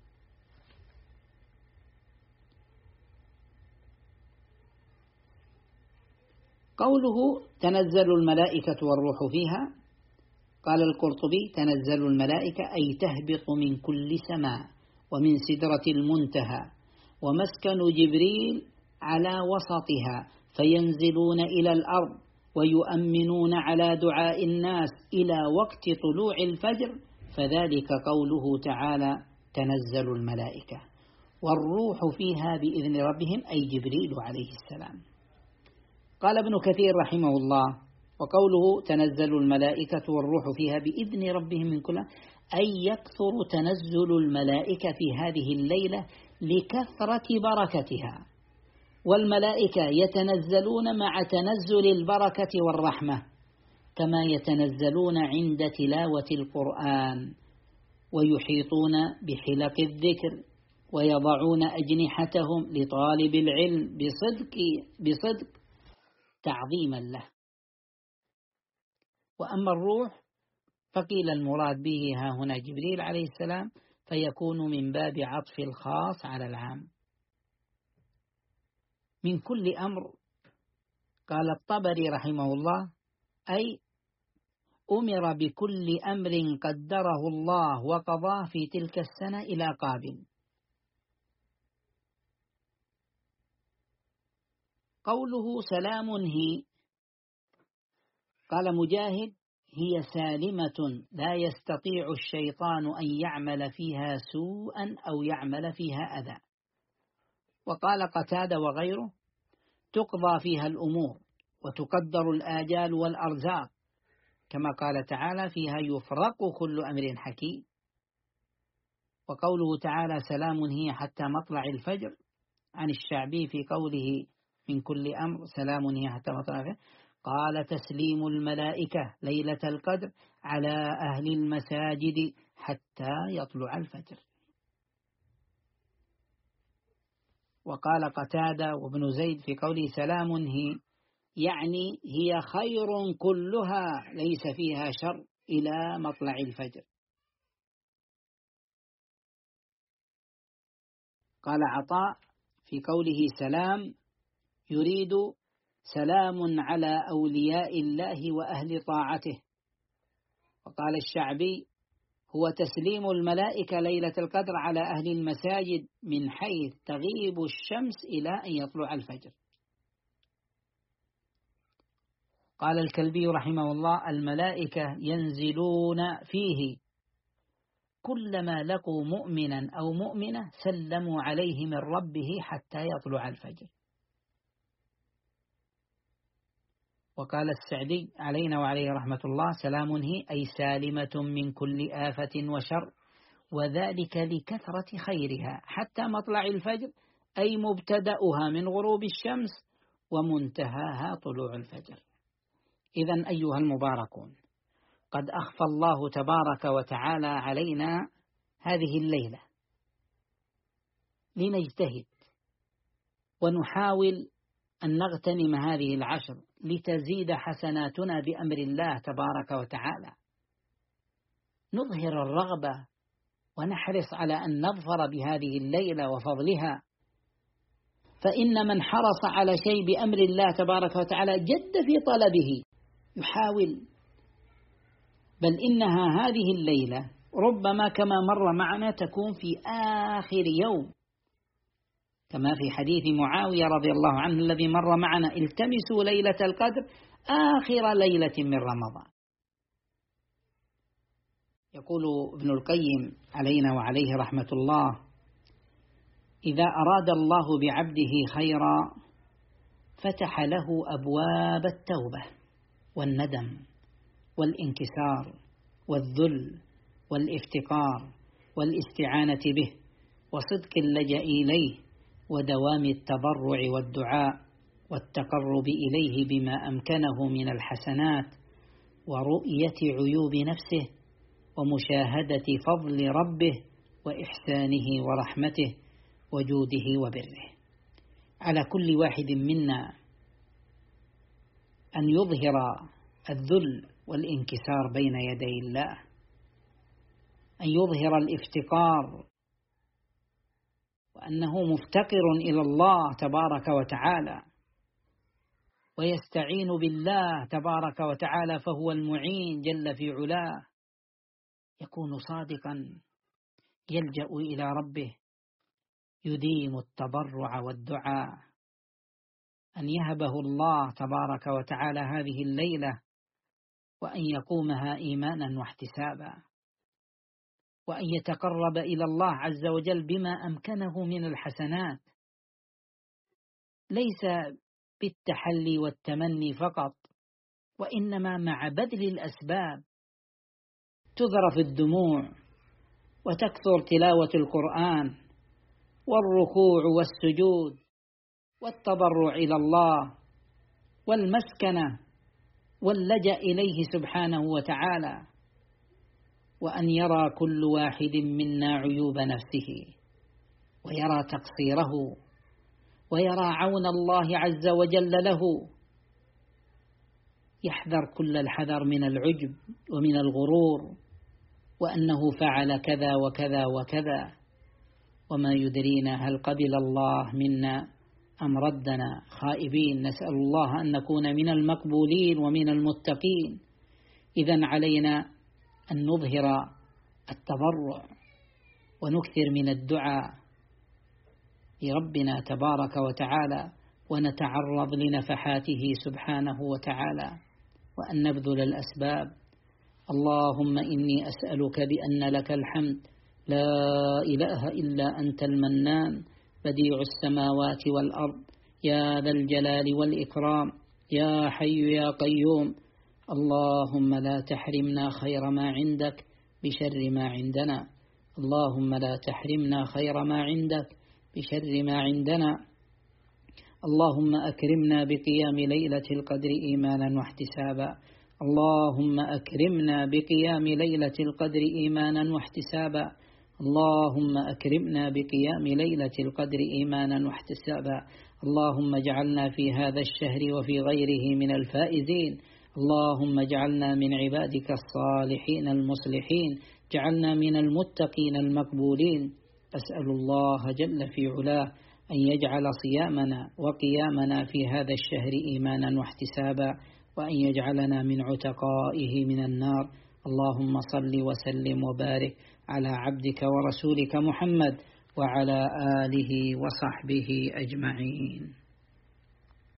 قوله: تنزل الملائكة والروح فيها، قال القرطبي: تنزل الملائكة أي تهبط من كل سماء ومن سدرة المنتهى، ومسكن جبريل على وسطها، فينزلون إلى الأرض ويؤمنون على دعاء الناس إلى وقت طلوع الفجر، فذلك قوله تعالى: تنزل الملائكة والروح فيها بإذن ربهم، أي جبريل عليه السلام. قال ابن كثير رحمه الله: وقوله تنزل الملائكة والروح فيها بإذن ربهم من كل، أي يكثر تنزل الملائكة في هذه الليلة لكثرة بركتها، والملائكة يتنزلون مع تنزل البركة والرحمة، كما يتنزلون عند تلاوة القرآن، ويحيطون بحلق الذكر، ويضعون أجنحتهم لطالب العلم بصدق تعظيما له. وأما الروح فقيل المراد به ها هنا جبريل عليه السلام، فيكون من باب عطف الخاص على العام. من كل أمر، قال الطبري رحمه الله: أي أمر بكل أمر قدره الله وقضاه في تلك السنة إلى قابل. قوله سلام هي، قال مجاهد: هي سالمة لا يستطيع الشيطان أن يعمل فيها سوءا أو يعمل فيها أذى. وقال قتادة وغيره: تقضى فيها الأمور وتقدر الآجال والأرزاق، كما قال تعالى: فيها يفرق كل أمر حكيم. وقوله تعالى: سلام هي حتى مطلع الفجر، عن الشعبي في قوله: من كل أمر سلام هي حتى مطلع الفجر، قال تسليم الملائكة ليلة القدر على أهل المساجد حتى يطلع الفجر. وقال قتادة وابن زيد في قوله سلام هي، يعني هي خير كلها ليس فيها شر إلى مطلع الفجر. قال عطاء في قوله سلام يريد سلام على أولياء الله وأهل طاعته. وقال الشعبي هو تسليم الملائكة ليلة القدر على أهل المساجد من حيث تغيب الشمس إلى أن يطلع الفجر. قال الكلبي رحمه الله الملائكة ينزلون فيه كلما لقوا مؤمنا أو مؤمنة سلموا عليه من ربه حتى يطلع الفجر. وقال السعدي علينا وعليه رحمة الله سلام هي أي سالمة من كل آفة وشر، وذلك لكثرة خيرها حتى مطلع الفجر، أي مبتدأها من غروب الشمس ومنتهاها طلوع الفجر. إذن أيها المباركون، قد أخفى الله تبارك وتعالى علينا هذه الليلة لنجتهد ونحاول أن نغتنم هذه العشر لتزيد حسناتنا بأمر الله تبارك وتعالى. نظهر الرغبة ونحرص على أن نظفر بهذه الليلة وفضلها، فإن من حرص على شيء بأمر الله تبارك وتعالى جد في طلبه يحاول، بل إنها هذه الليلة ربما كما مر معنا تكون في آخر يوم، كما في حديث معاوية رضي الله عنه الذي مر معنا التمسوا ليلة القدر آخر ليلة من رمضان. يقول ابن القيم علينا وعليه رحمة الله إذا أراد الله بعبده خيرا فتح له أبواب التوبة والندم والانكسار والذل والافتقار والاستعانة به وصدق اللجأ إليه ودوام التضرع والدعاء والتقرب إليه بما أمكنه من الحسنات ورؤية عيوب نفسه ومشاهدة فضل ربه وإحسانه ورحمته وجوده وبره. على كل واحد منا أن يظهر الذل والانكسار بين يدي الله، أن يظهر الافتقار وأنه مفتقر إلى الله تبارك وتعالى، ويستعين بالله تبارك وتعالى فهو المعين جل في علاه، يكون صادقا يلجأ إلى ربه، يديم التضرع والدعاء، أن يهبه الله تبارك وتعالى هذه الليلة وأن يقومها إيمانا واحتسابا، وأن يتقرب إلى الله عز وجل بما أمكنه من الحسنات، ليس بالتحلي والتمني فقط، وإنما مع بذل الأسباب، تذرف الدموع وتكثر تلاوة القرآن والركوع والسجود والتضرع إلى الله والمسكنة واللجأ إليه سبحانه وتعالى، وأن يرى كل واحد منا عيوب نفسه ويرى تقصيره ويرى عون الله عز وجل له، يحذر كل الحذر من العجب ومن الغرور وأنه فعل كذا وكذا وكذا، وما يدرينا هل قبل الله منا أم ردنا خائبين. نسأل الله أن نكون من المقبولين ومن المتقين. إذن علينا أن نظهر التضرع ونكثر من الدعاء لربنا تبارك وتعالى، ونتعرض لنفحاته سبحانه وتعالى، وأن نبذل الأسباب. اللهم إني أسألك بأن لك الحمد لا إله إلا أنت المنان بديع السماوات والأرض يا ذا الجلال والإكرام يا حي يا قيوم. اللهم لا تحرمنا خير ما عندك بشر ما عندنا، اللهم لا تحرمنا خير ما عندك بشر ما عندنا. اللهم أكرمنا بقيام ليلة القدر إيمانا واحتسابا. اللهم أكرمنا بقيام ليلة القدر إيمانا واحتسابا. اللهم أكرمنا بقيام ليلة القدر إيمانا واحتسابا. اللهم اجعلنا في هذا الشهر وفي غيره من الفائزين. اللهم اجعلنا من عبادك الصالحين المصلحين، اجعلنا من المتقين المقبولين. أسأل الله جل في علاه أن يجعل صيامنا وقيامنا في هذا الشهر إيمانا واحتسابا، وأن يجعلنا من عتقائه من النار. اللهم صل وسلم وبارك على عبدك ورسولك محمد وعلى آله وصحبه أجمعين.